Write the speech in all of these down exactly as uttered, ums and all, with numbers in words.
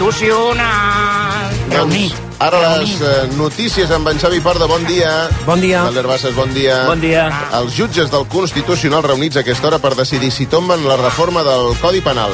Constitucional. Reunit. Ara les eh, notícies amb en Xavi Parda. Bon dia. Bon dia. Valder Bassas, bon dia. Bon dia. Els jutges del Constitucional reunits a aquesta hora per decidir si tomben la reforma del Codi Penal.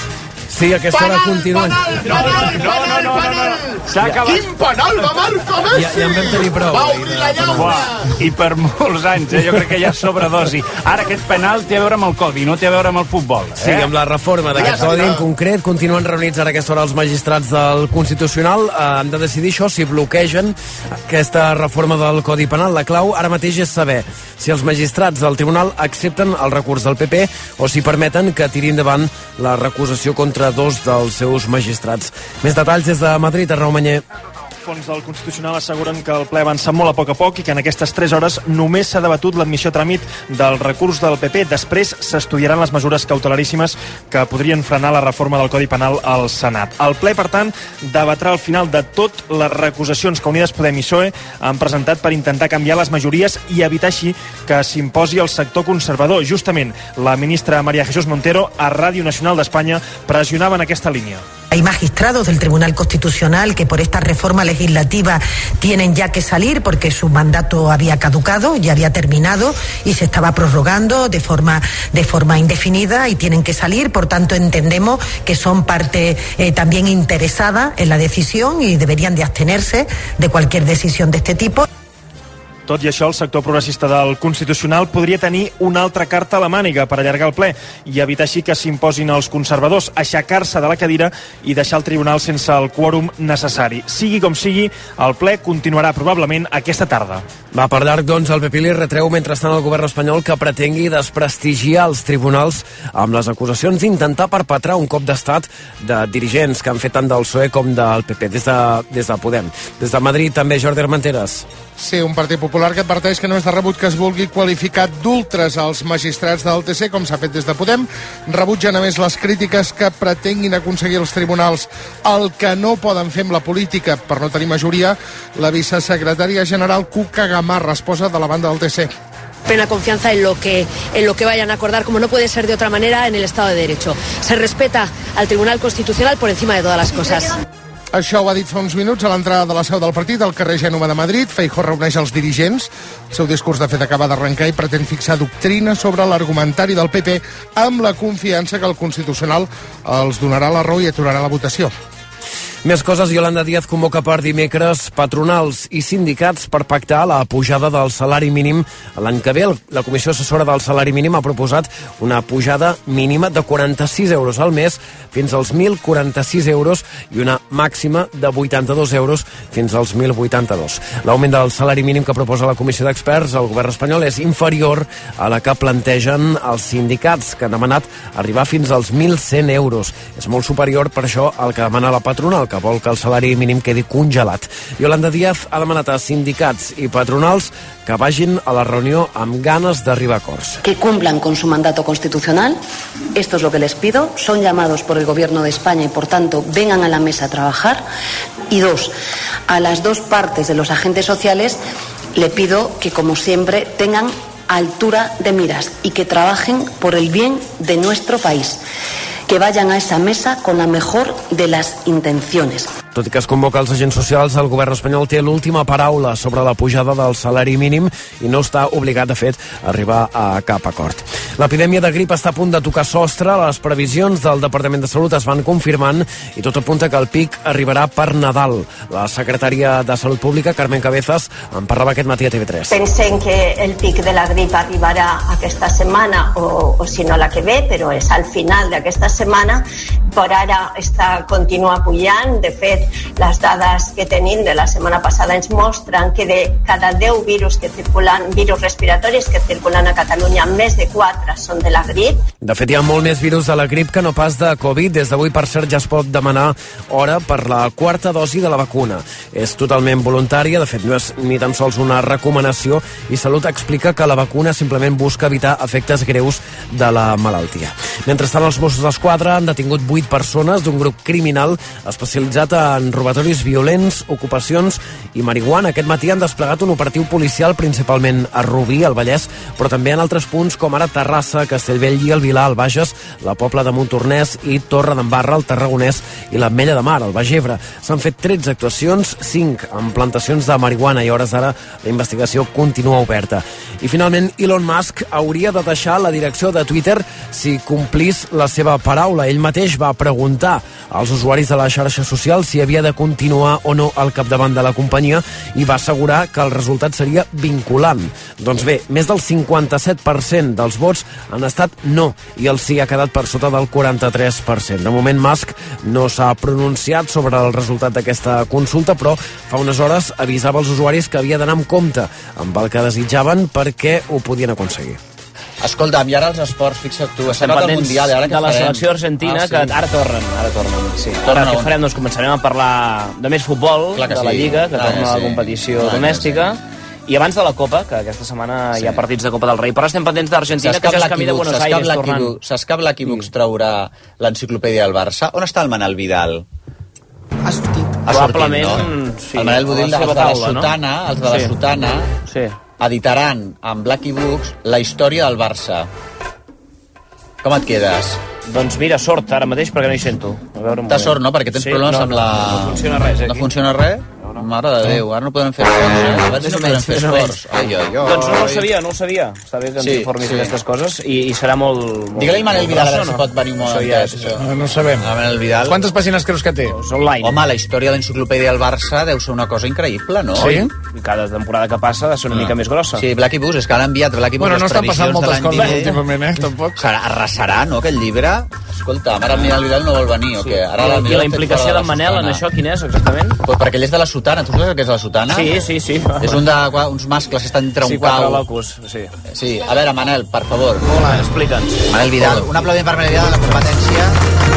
Sí, aquesta hora continua. No, no, no, no, no, no. S'ha acabat. Quin penal va marcar Messi! Ja, ja en vam tenir prou. Va obrir la llauna. Buah, i per molts anys, eh? Jo crec que hi ha sobredosi. Ara aquest penal té a veure amb el codi, no té a veure amb el futbol. Eh? Sí, amb la reforma d'aquest codi en concret continuen reunits ara a aquesta hora els magistrats del Constitucional. Eh, han de decidir això, si bloquegen aquesta reforma del Codi Penal. La clau ara mateix és saber si els magistrats del Tribunal accepten el recurs del P P o si permeten que tiri endavant la recusació contra dos dels seus magistrats. Més detalls des de Madrid, Arnau Manyer. Fons del Constitucional asseguren que el ple avança molt a poc a poc i que en aquestes tres hores només s'ha debatut l'admissió a tràmit del recurs del P P. Després s'estudiaran les mesures cautelaríssimes que podrien frenar la reforma del Codi Penal al Senat. El ple, per tant, debatrà al final de tot les recusacions que Unides Podem i P S O E han presentat per intentar canviar les majories i evitar així que s'imposi el sector conservador. Justament, la ministra María Jesús Montero a Ràdio Nacional d'Espanya pressionava en aquesta línia. Hay magistrados del Tribunal Constitucional que por esta reforma legislativa tienen ya que salir porque su mandato había caducado, ya había terminado y se estaba prorrogando de forma, de forma indefinida y tienen que salir. Por tanto, entendemos que son parte eh, también interesada en la decisión y deberían de abstenerse de cualquier decisión de este tipo. Tot i això, el sector progressista del Constitucional podria tenir una altra carta a la màniga per allargar el ple i evitar així que s'imposin els conservadors, aixecar-se de la cadira i deixar el tribunal sense el quòrum necessari. Sigui com sigui, el ple continuarà probablement aquesta tarda. Va per llarg, doncs, el P P li retreu mentrestant al govern espanyol que pretengui desprestigiar els tribunals amb les acusacions d'intentar perpetrar un cop d'estat de dirigents que han fet tant del P S O E com del P P, des de, des de Podem. Des de Madrid també, Jordi Armenteres. Sí, un partit popular que adverteix que no és de rebut que es vulgui qualificar d'ultres als magistrats del T C, com s'ha fet des de Podem. Rebutgen a més les crítiques que pretenguin aconseguir els tribunals el que no poden fer amb la política per no tenir majoria. La vicesecretària general Cuca Gamarra esposa de la banda del T C. Plena confianza en lo que en lo que vayan a acordar, como no puede ser de otra manera, en el Estado de Derecho. Se respeta al Tribunal Constitucional por encima de todas las cosas. Això ho ha dit fa uns minuts a l'entrada de la seu del partit al carrer Gènova de Madrid. Feijóo reuneix els dirigents. El seu discurs, de fet, acaba d'arrencar i pretén fixar doctrina sobre l'argumentari del P P amb la confiança que el Constitucional els donarà la raó i aturarà la votació. Més coses. Yolanda Díaz convoca per dimecres patronals i sindicats per pactar la pujada del salari mínim l'any que ve. La Comissió Assessora del Salari Mínim ha proposat una pujada mínima de quaranta-sis euros al mes fins als mil quaranta-sis euros i una màxima de vuitanta-dos euros fins als mil vuitanta-dos. L'augment del salari mínim que proposa la Comissió d'Experts al govern espanyol és inferior a la que plantegen els sindicats, que han demanat arribar fins als mil cent euros. És molt superior, per això, al que demana la patronal, que vol que el salari mínim quedi congelat. Yolanda Díaz ha demanat a sindicats i patronals que vagin a la reunió amb ganes d'arribar a acords. Que cumplan con su mandato constitucional, esto es lo que les pido, son llamados por el Gobierno de España y por tanto vengan a la mesa a trabajar. Y dos, a las dos partes de los agentes sociales le pido que, como siempre, tengan altura de miras y que trabajen por el bien de nuestro país. Que vayan a esa mesa con la mejor de las intenciones. Tot i que es convoca els agents socials, el govern espanyol té l'última paraula sobre la pujada del salari mínim i no està obligat, de fet, a arribar a cap acord. L'epidèmia de grip està a punt de tocar sostre. Les previsions del Departament de Salut es van confirmant i tot apunta que el pic arribarà per Nadal. La secretària de Salut Pública, Carmen Cabezas, en parlava aquest matí a T V tres. Pensem que el pic de la grip arribarà aquesta setmana o, o si no la que ve, però és al final d'aquesta setmana. Per ara està, continua pujant. De fet, les dades que tenim de la setmana passada ens mostren que de cada deu virus que circulen, virus respiratoris que circulen a Catalunya, més de quatre són de la grip. De fet, hi ha molt més virus de la grip que no pas de Covid. Des d'avui, per cert, ja es pot demanar hora per la quarta dosi de la vacuna. És totalment voluntària, de fet, no és ni tan sols una recomanació, i Salut explica que la vacuna simplement busca evitar efectes greus de la malaltia. Mentrestant, els Mossos d'Esquadra han detingut vuit persones d'un grup criminal especialitzat a en robatoris violents, ocupacions i marihuana. Aquest matí han desplegat un operatiu policial principalment a Rubí, al Vallès, però també en altres punts com ara Terrassa, Castellbell i el Vilar, al Bages, la Pobla de Montornès i Torre d'Embarra, el Tarragonès i l'Ametlla de Mar, al Baix Ebre. S'han fet tretze actuacions, cinc amb plantacions de marihuana i a hores d'ara la investigació continua oberta. I finalment Elon Musk hauria de deixar la direcció de Twitter si complís la seva paraula. Ell mateix va preguntar als usuaris de la xarxa social si havia de continuar o no al capdavant de la companyia i va assegurar que el resultat seria vinculant. Doncs bé, més del cinquanta-set per cent dels vots han estat no i el sí ha quedat per sota del quaranta-tres per cent. De moment Musk no s'ha pronunciat sobre el resultat d'aquesta consulta, però fa unes hores avisava als usuaris que havia d'anar amb compte amb el que desitjaven perquè ho podien aconseguir. Escolta'm, i ara els esports, fixa't tu, estem al Mundial, ara què de la farem? selecció argentina, ah, sí. que ara tornen, ara tornen, sí. Tornen ara què farem? Doncs començarem a parlar de més futbol, de la sí. Lliga, que ah, torna a sí. la competició ah, domèstica, sí. i abans de la Copa, que aquesta setmana sí. hi ha partits de Copa del Rei, però estem pendents d'Argentina, que ja és camí de Buenos Aires tornant. Saps que l'equívocs traurà l'enciclopèdia del Barça? On està el Manel Vidal? Ha sortit. Ha Probablement, sortit, no? sí. El Manel Vidal, els de la taula, sotana, no? els de la sí. sotana, sí. editaran amb Blacky Books la història del Barça. Com et quedes? Doncs mira, sort ara mateix perquè no hi sento. T'ha sort, no? Perquè tens sí, problemes no, amb la... No funciona res, eh? No funciona res? Mare de Déu, ara no podem fer esports, eh? A veure si no podem fer esports. Ai, ai, ai. Doncs no ho sabia, no ho sabia. Està bé que ens sí, informis sí. d'aquestes coses i, i serà molt... molt Digue-li a Manel Vidal, si pot venir molt entès. No, no ho sabem. Manel Vidal. Quantes pàgines creus que té? Online. Home, la història de l'enciclopèdia del Barça deu ser una cosa increïble, no? Sí? I cada temporada que passa ha de ser una no. mica més grossa. Sí, Blacky Books, és que han enviat Blacky Books bueno, no les previsions de l'any vinent. Bueno, no estan passant moltes coses últimament, eh? Tampoc. Arrasarà, no, aquest llibre? Escolta, ara el Manel Vidal no vol venir, o què? Ara I la implicació d'en Manel en això, quina és, exactament? Pues perquè ell és de la sotana. Tu saps què és la sotana? Sí, sí, sí. És un de, uns mascles que estan entre un sí, cau. Sí, quatre locus, sí. Sí, a veure, Manel, per favor. Hola, explica'ns. Manel Vidal, un aplaudiment per Manel Vidal de la competència.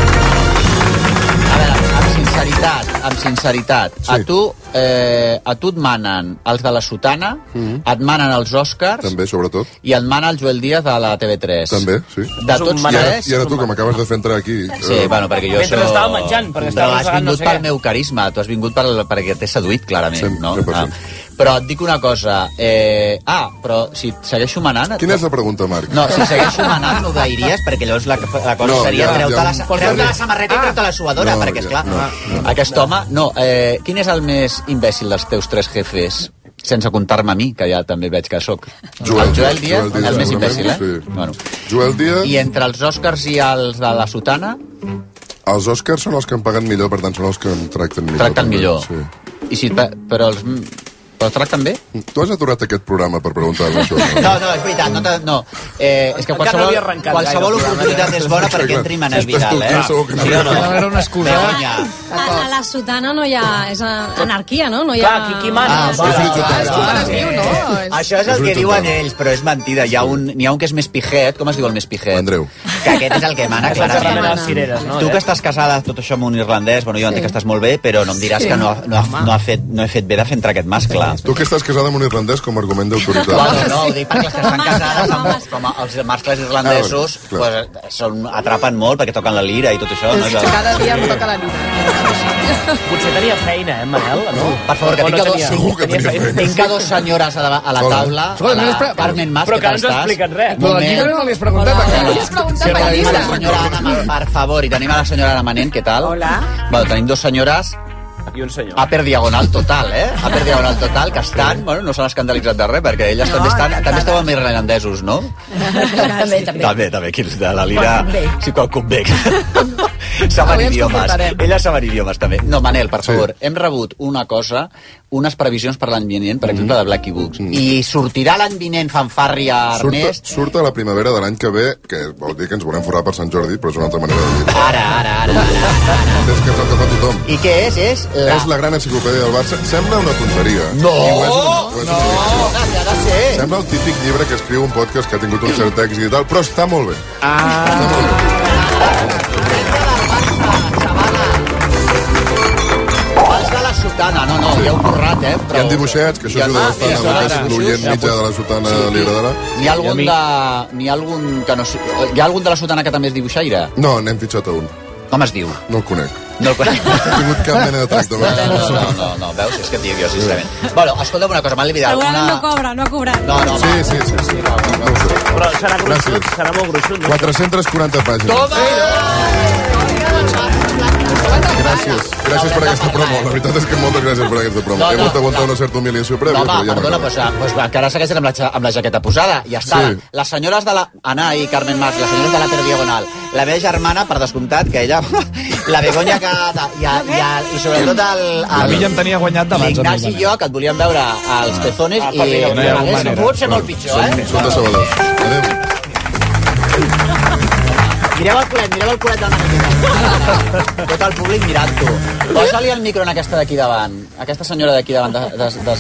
A veure, amb sinceritat, amb sinceritat. Sí. A tu, eh, a tu et manen els de la sotana, mm-hmm. et manen els Oscars... També, sobretot. I et mana el Joel Díaz de la T V tres. També, sí. De tots tres... I ara tu, que m'acabes de fer entrar aquí... Sí, bueno, perquè jo Mentre so... estava menjant, perquè Però estava has vingut no sé pel meu carisma, tu has vingut per, perquè t'he seduït, clarament, cent, no? cent per cent. Ah. Però et dic una cosa... Eh... Ah, però si segueixo manant... Quina és la pregunta, Marc? No, si segueixo manant no ho gairies, perquè llavors la, la cosa no, seria ja, treu-te ja... la, treu la samarreta ah. i treu-te la suadora, no, perquè, esclar, ja, no, no. aquest home... No, eh, quin és el més imbècil dels teus tres jefes? Sense comptar-me a mi, que ja també veig que sóc. Joel, el Joel Díaz, Joel Díaz el més imbècil, eh? Sí. Bueno. Joel Díaz... I entre els Oscars i els de la sotana... Els Oscars són els que em paguen millor, per tant són els que em tracten millor. Tracten també. millor. Sí. I si, però els... Però tracten bé? Tu has aturat aquest programa per preguntar-me això. No, no, no és veritat. No, no. Eh, és que qualsevol, no qualsevol oportunitat és bona perquè entri Manel Vidal, eh? Segur que no. Sí, no. Era una excusa. A, a la sotana no hi ha... És anarquia, no? No hi ha... Clar, qui, qui mana? Ah, bueno, és com es diu, no? Això és el que diuen ells, però és mentida. Hi ha un, n'hi ha un que és més pijet. Com es diu el més pijet? Andreu. Que aquest és el que mana, clarament. Cireres, no? Tu que estàs casada tot això amb un irlandès, bueno, jo entenc que estàs molt bé, però no em diràs que no, no, no, ha fet, no he fet bé de fer entrar aquest mascle. Tu que estàs casada amb un irlandès com a argument d'autoritat. Bueno, no, ho dic perquè les que estan casades amb, com els mascles irlandesos ah, bueno, pues, són, atrapen molt perquè toquen la lira i tot això. No? Cada dia em toca la lira. Potser tenia feina, eh, Manel? No? Per favor, que tinc, no dos, segur que tenia feina. tinc a dos senyores a la, a la taula. A la Carmen Mas, però que no ens ha explicat res. Però la llibre no li has preguntat. No li has preguntat per llibre. La senyora Anna, per favor, i tenim a la senyora Anna Manent, què tal? Hola. Bueno, tenim dos senyores i un senyor. A per diagonal total, eh? A per diagonal total, que estan... Bueno, no s'han escandalitzat de res, perquè elles no, també estan... No, també esteu amb irlandesos, no? també, també. També, també, qui de la lira... Sí, quan convé. Saben idiomes. Elles saben idiomes, també. No, Manel, per favor, sí. hem rebut una cosa, unes previsions per l'any vinent, per exemple, de Blacky Books. Mm. I sortirà l'any vinent fanfàrria, Ernest? Surt, surt a la primavera de l'any que ve, que vol dir que ens volem forrar per Sant Jordi, però és una altra manera de dir. Ara, ara, ara. ara, ara. És que és el que fa tothom. I què és? És la... És la gran enciclopèdia del Barça. Sembla una tonteria. No! I ho és una, ho és no! una Ha de ser. Sembla el típic llibre que escriu un podcast que ha tingut un cert èxit i tal, però està molt bé. Ah! Està molt bé. Sotana, no, no, sí. ja heu currat, eh? Però... Hi ha dibuixets, que això ajuda bastant amb aquest l'oient mitjà de la Sotana sí, Libre d'ara. N'hi ha algun de... N'hi ha algun que no sé... Hi ha algun de la Sotana que també és dibuixaire? No, n'hem fitxat a un. Com es diu? No el conec. No el conec. No he tingut cap mena de tracte. No, no, no, no, no, veus? És que et dic jo, sincerament. Bueno, escolta'm una cosa, Manel Vidal. Segurament Una... no cobra, no ha cobrat. No, no, Sí, sí, sí. sí. Però serà gruixut, serà molt gruixut. No? quatre-cents quaranta pàgines. Toma! Gràcies. Gràcies per aquesta promo. La veritat és que moltes gràcies per aquesta promo. No, no, He hagut d'aguantar no. una certa humiliació prèvia, No, home, però ja perdona, m'agrada. pues, pues, encara segueixen amb la, ja- amb la jaqueta posada. Ja està. Sí. Les senyores de la... Anna i Carmen Mas, les senyores de l'Ater Diagonal. La meva germana, per descomptat, que ella... La Begoña que... I, i, i sobretot el... A mi ja em tenia guanyat d'abans. L'Ignasi i jo, que et volíem veure als pezones, Ah, i per mi no, no hi ha hagués manera. pogut ser molt pitjor, eh? Són de Sabadell. Adéu. Mireu el culet, mireu el culet del Manel. Tot el públic mirant-ho. Posa-li el micro en aquesta d'aquí davant. Aquesta senyora d'aquí davant. De, de, de...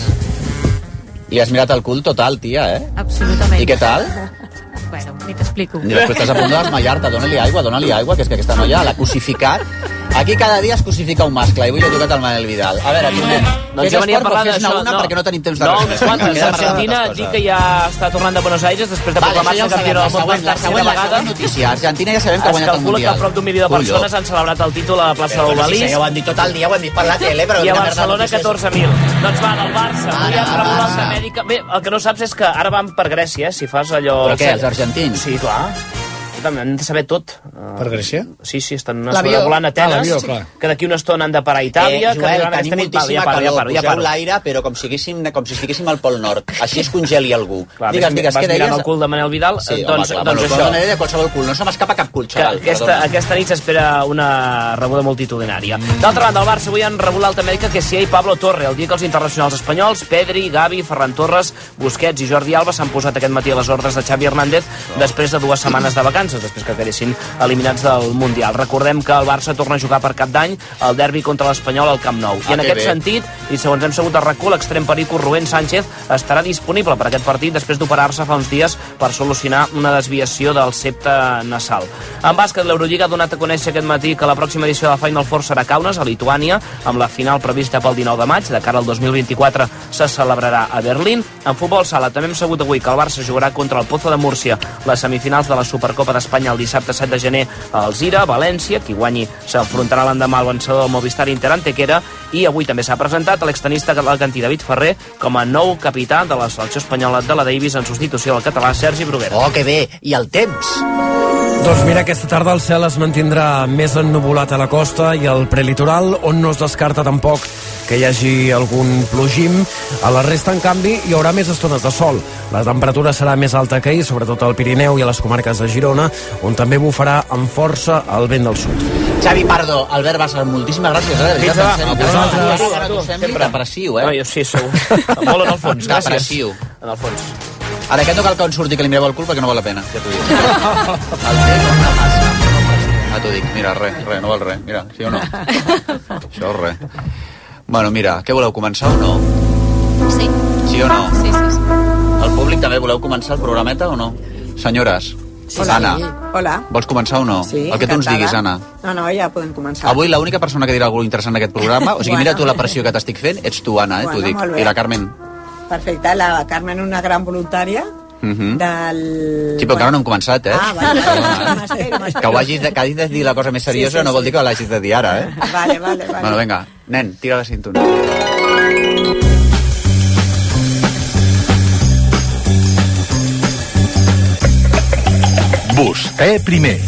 Li has mirat el cul total, tia, eh? Absolutament. I què tal? Bueno, ni t'explico. I després estàs a punt de desmaiar-te. Dóna-li aigua, dóna-li aigua, que és que aquesta noia l'ha cosificat. Aquí cada dia es cosifica un mascle, i avui he tocat el Manel Vidal. A veure, tu, nen, Doncs fes jo venia a esport, parlar però fes-ne d'això. una perquè no tenim temps de No, res unes més. quantes. Queda parlant Argentina, d'altres dic coses. que ja està tornant de Buenos Aires després de Vale, això proclamar-se ja ho sabem, campió la del món següent, per la tercera següent, la vegada. següent notícia. Argentina ja sabem que ha Es guanyat el calcula que Mundial. prop d'un milió de Colló. persones han celebrat el títol a la plaça del Però, Obelisc. sí, ja ho han dit tot el dia, ho hem dit per la tele, però... I a una merda de Barcelona notícies. catorze mil. Doncs va, del Barça. Avui Ara, han rebut Barça. l'alta mèdica. Bé, el que no saps és que ara van per Grècia, si fas allò... Però què, els argentins? Sí, clar. També han de saber tot. Per Grècia? Sí, sí, estan L'avió. sobrevolant Ah, Atenes, l'avió, clar. que d'aquí una estona han de parar a Itàlia, Eh, que Joel, arribaran tenim aquesta nit... Val, moltíssima ja paro, ja calor, paro, ja poseu paro. l'aire, però com si, haguéssim, com si estiguéssim al Pol Nord. Així es congeli algú. Clar, digues, vas, digues, vas què mirant deies? el cul de Manel Vidal, Sí, doncs, home, clar, doncs bueno, això. però de qualsevol cul, no se m'escapa cap cul, Que xaval. aquesta, perdona. aquesta nit s'espera una rebuda multitudinària. D'altra banda, el Barça avui han rebut l'alta mèdica Kessie i Pablo Torre, el dia que els internacionals espanyols, Pedri, Gavi, Ferran Torres, Busquets i Jordi Alba s'han posat aquest matí a les ordres de Xavi Hernández després de dues setmanes de vacances, després que quedessin eliminats del Mundial. Recordem que el Barça torna a jugar per Cap d'Any el derbi contra l'Espanyol al Camp Nou. I Ah, en que aquest bé. sentit, i segons hem sabut a RAC1, l'extrem perico Rubén Sánchez estarà disponible per aquest partit després d'operar-se fa uns dies per solucionar una desviació del septe nasal. En bàsquet, l'Eurolliga ha donat a conèixer aquest matí que la pròxima edició de la Final Four serà a Kaunas, a Lituània, amb la final prevista pel dinou de maig. De cara al dos mil vint-i-quatre se celebrarà a Berlín. En futbol sala també hem sabut avui que el Barça jugarà contra el Pozo de Múrcia les semifinals de la Supercopa d'Espanya el dissabte set de gener a Alzira, València. Qui guanyi s'enfrontarà l'endemà al vencedor del Movistar Inter Antequera. I avui també s'ha presentat l'extenista alacantí David Ferrer com a nou capità de la selecció espanyola de la Davis en substitució del català Sergi Bruguera. Oh, que bé! I el temps? Doncs mira, aquesta tarda el cel es mantindrà més ennuvolat a la costa i al prelitoral, on no es descarta tampoc que hi hagi algun plogim. A la resta, en canvi, hi haurà més estones de sol. La temperatura serà més alta que ahir, sobretot al Pirineu i a les comarques de Girona, on també bufarà amb força el vent del sud. Xavi Pardo, Albert Bassa, moltíssimes gràcies. Eh? Fins demà. A vosaltres. Ara que us sembli depressiu, eh? No, jo sí, segur. Molt en el fons, gràcies. Depressiu. En el fons. Ara aquest no cal que on surti que li mireu el cul perquè no val la pena, ja t'ho dic. El té com una massa. Ah, t'ho dic, mira, res, res, no val res. Mira, sí o no? Això, res. Bueno, mira, què voleu, començar o no? Sí. Sí o no? Sí, sí, sí. El públic també voleu començar el programeta o no? Senyores, Hola. Anna, Hola. vols començar o no? Sí, el que tu ens encantada. diguis, Anna. No, no, ja podem començar. Avui l'única persona que dirà alguna interessant d'aquest programa, o sigui, Bueno. mira tu la pressió que t'estic fent, ets tu, Anna, eh, Bueno, t'ho dic. molt bé. I la Carmen. Perfecte, la Carmen, una gran voluntària Uh -huh. del... Sí, però encara no hem començat, eh? Ah, vale, vale. M'espero, m'espero. Que ho hagis de, que hagis de dir la cosa més seriosa Sí, sí, no vol sí. dir que l'hagis de dir ara, eh? Vale, vale, vale. Bueno, vinga, nen, tira la cintura. Vostè primer.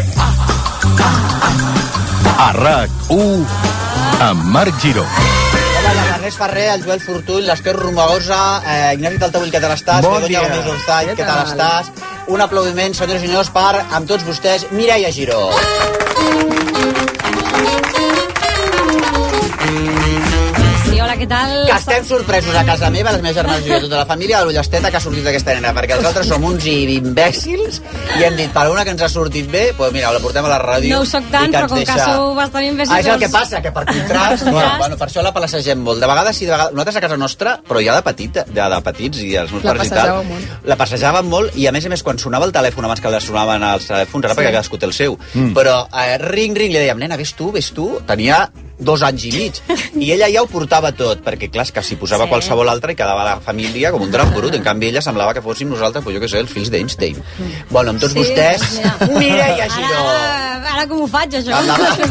A RAC u amb Marc Giró. Hola, l'Ernest Ferrer, el Joel Fortuny, l'Esquer Romagosa, eh, Ignasi Taltabull, què tal estàs? Bon Begoña dia. Gómez Orzall, Què què tal tal? estàs? Un aplaudiment, senyors i senyors, per, amb tots vostès, Mireia Giró. Sí, hola, què tal? Que estem sorpresos a casa meva, les meves germanes i jo, tota la família, de l'ullesteta que ha sortit d'aquesta nena, perquè els altres som uns imbècils i hem dit, per una que ens ha sortit bé, doncs mira, la portem a la ràdio. No ho soc tant, i però ens com que sou bastant imbècils, Ah, és el doncs- que passa, que per contrast, Per bueno, contrast. bueno, per això la passegem molt. De vegades sí, de vegades... Nosaltres a casa nostra, però ja de petita, ja de petits i els meus La pares i tal, passejàveu molt. la passejàvem molt i a més a més quan sonava el telèfon abans que les sonaven els telèfons, ara Sí. perquè cadascú té el seu, mm. però eh, ring ring li dèiem, nena, ves tu, ves tu, tenia dos anys i mig. I ella ja ho portava tot, perquè clar, és que s'hi posava sí. qualsevol altre i quedava la família com un drap brut. En canvi, ella semblava que fóssim nosaltres, pues jo què sé, els fills d'Einstein. Mm. Bueno, amb tots sí, vostès... Mira. Mireia Giró! Ara, ara com ho faig, això?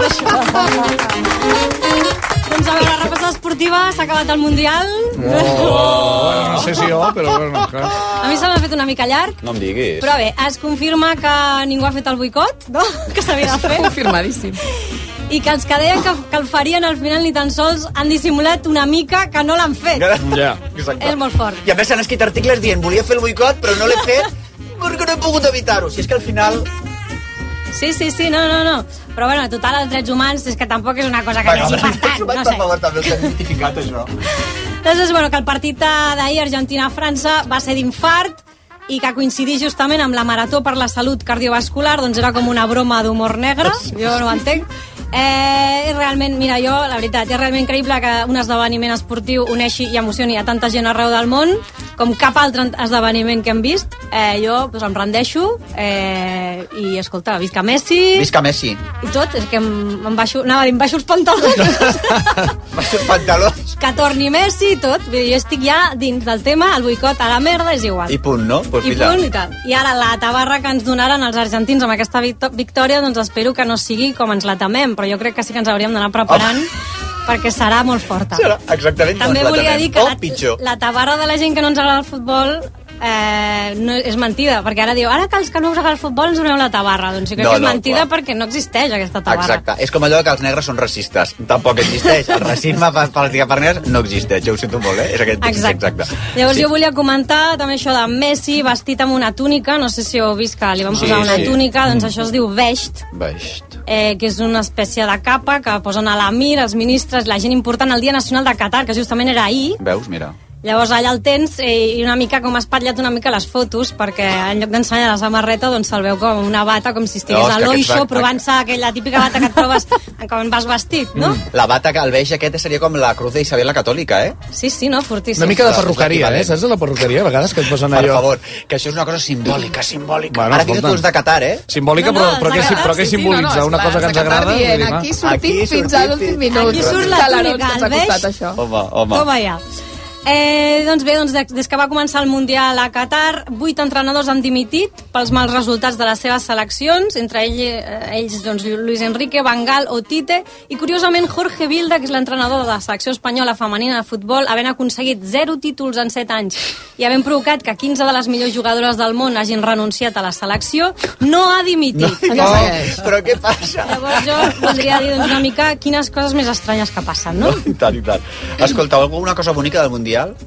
Doncs a veure, repassada esportiva, s'ha acabat el Mundial. Oh, bueno, no sé si jo, però bueno, clar. A mi se m'ha fet una mica llarg. No em diguis. Però bé, es confirma que ningú ha fet el boicot, no? Que s'havia de fer. Confirmadíssim. I que els que deien que, que el farien al final ni tan sols han dissimulat una mica que no l'han fet. Ja, exacte. És molt fort. I a més s'han escrit articles dient volia fer el boicot però no l'he fet perquè no he pogut evitar-ho. Si és que al final... Sí, sí, sí, no, no, no. Però bueno, total, els drets humans és que tampoc és una cosa que bueno, hi hagi per tant, no sé. Per favor, també s'ha identificat, això. Doncs, bueno, que el partit d'ahir Argentina-França va ser d'infart i que coincidís justament amb la Marató per la Salut Cardiovascular, doncs era com una broma d'humor negre, jo no ho entenc. Eh, és realment, mira, jo, la veritat, és realment increïble que un esdeveniment esportiu uneixi i emocioni a tanta gent arreu del món, com cap altre esdeveniment que hem vist. Eh, jo doncs, em rendeixo eh, i, escolta, visca Messi... Visca Messi. I tot, és que em, em baixo, anava a dir, em baixo els pantalons. Baixo els pantalons. Que torni Messi i tot. Jo estic ja dins del tema, el boicot a la merda és igual. I punt, no? Pues I punt i tal. I ara la tabarra que ens donaran els argentins amb aquesta victòria, doncs espero que no sigui com ens la temem, però jo crec que sí que ens hauríem d'anar preparant oh. perquè serà molt forta. Serà exactament També com volia dir que oh, la, la tabarra de la gent que no ens agrada el futbol eh, no, és mentida, perquè ara diu ara que els que no us agrada el futbol ens doneu la tabarra. Doncs jo crec no, que és no, mentida clar. Perquè no existeix aquesta tabarra. Exacte, és com allò que els negres són racistes. Tampoc existeix. El racisme per, per, per negres no existeix, jo ho sento molt, eh? És aquest exacte. exacte. Llavors sí. jo volia comentar també això de Messi vestit amb una túnica, no sé si heu vist que li van posar sí, una sí. túnica, doncs mm. això es diu vest. Vest. Eh, que és una espècie de capa que posen a l'Amir, els ministres, la gent important al Dia Nacional de Qatar, que justament era ahir. Veus, mira. Llavors allà el tens eh, i una mica com ha espatllat una mica les fotos, perquè en lloc d'ensenyar la samarreta doncs se'l veu com una bata, com si estigués no, a l'Oixo provant-se aquella típica bata que et proves quan vas vestit, no? Mm. La bata, el beix aquest seria com la cruz de Isabel la Catòlica, eh? Sí, sí, no? Fortíssim. Una mica de perruqueria, eh? Saps de la perruqueria? A vegades que et posen allò... Per favor, que això és una cosa simbòlica, simbòlica. Bueno, ara que tu ets de Qatar, eh? Simbòlica, no, no, però, però, què, però què simbolitza? Sí, no, no, una cosa que ens agrada? Dient, aquí sortim fins a l'últim minut. Aquí surt la túnica, el beix. Home, home. Toma ja. Eh, doncs bé, doncs des que va començar el Mundial a Qatar, vuit entrenadors han dimitit pels mals resultats de les seves seleccions, entre ell, eh, ells doncs, Luis Enrique, Van Gaal o Tite, i curiosament Jorge Vilda, que és l'entrenador de la selecció espanyola femenina de futbol, havent aconseguit zero títols en set anys i havent provocat que quinze de les millors jugadores del món hagin renunciat a la selecció, no ha dimitit. No, no, però què passa? Llavors jo voldria dir doncs, una mica quines coses més estranyes que passen, no? no I tant, i tant. Escolta, alguna cosa bonica del Mundial?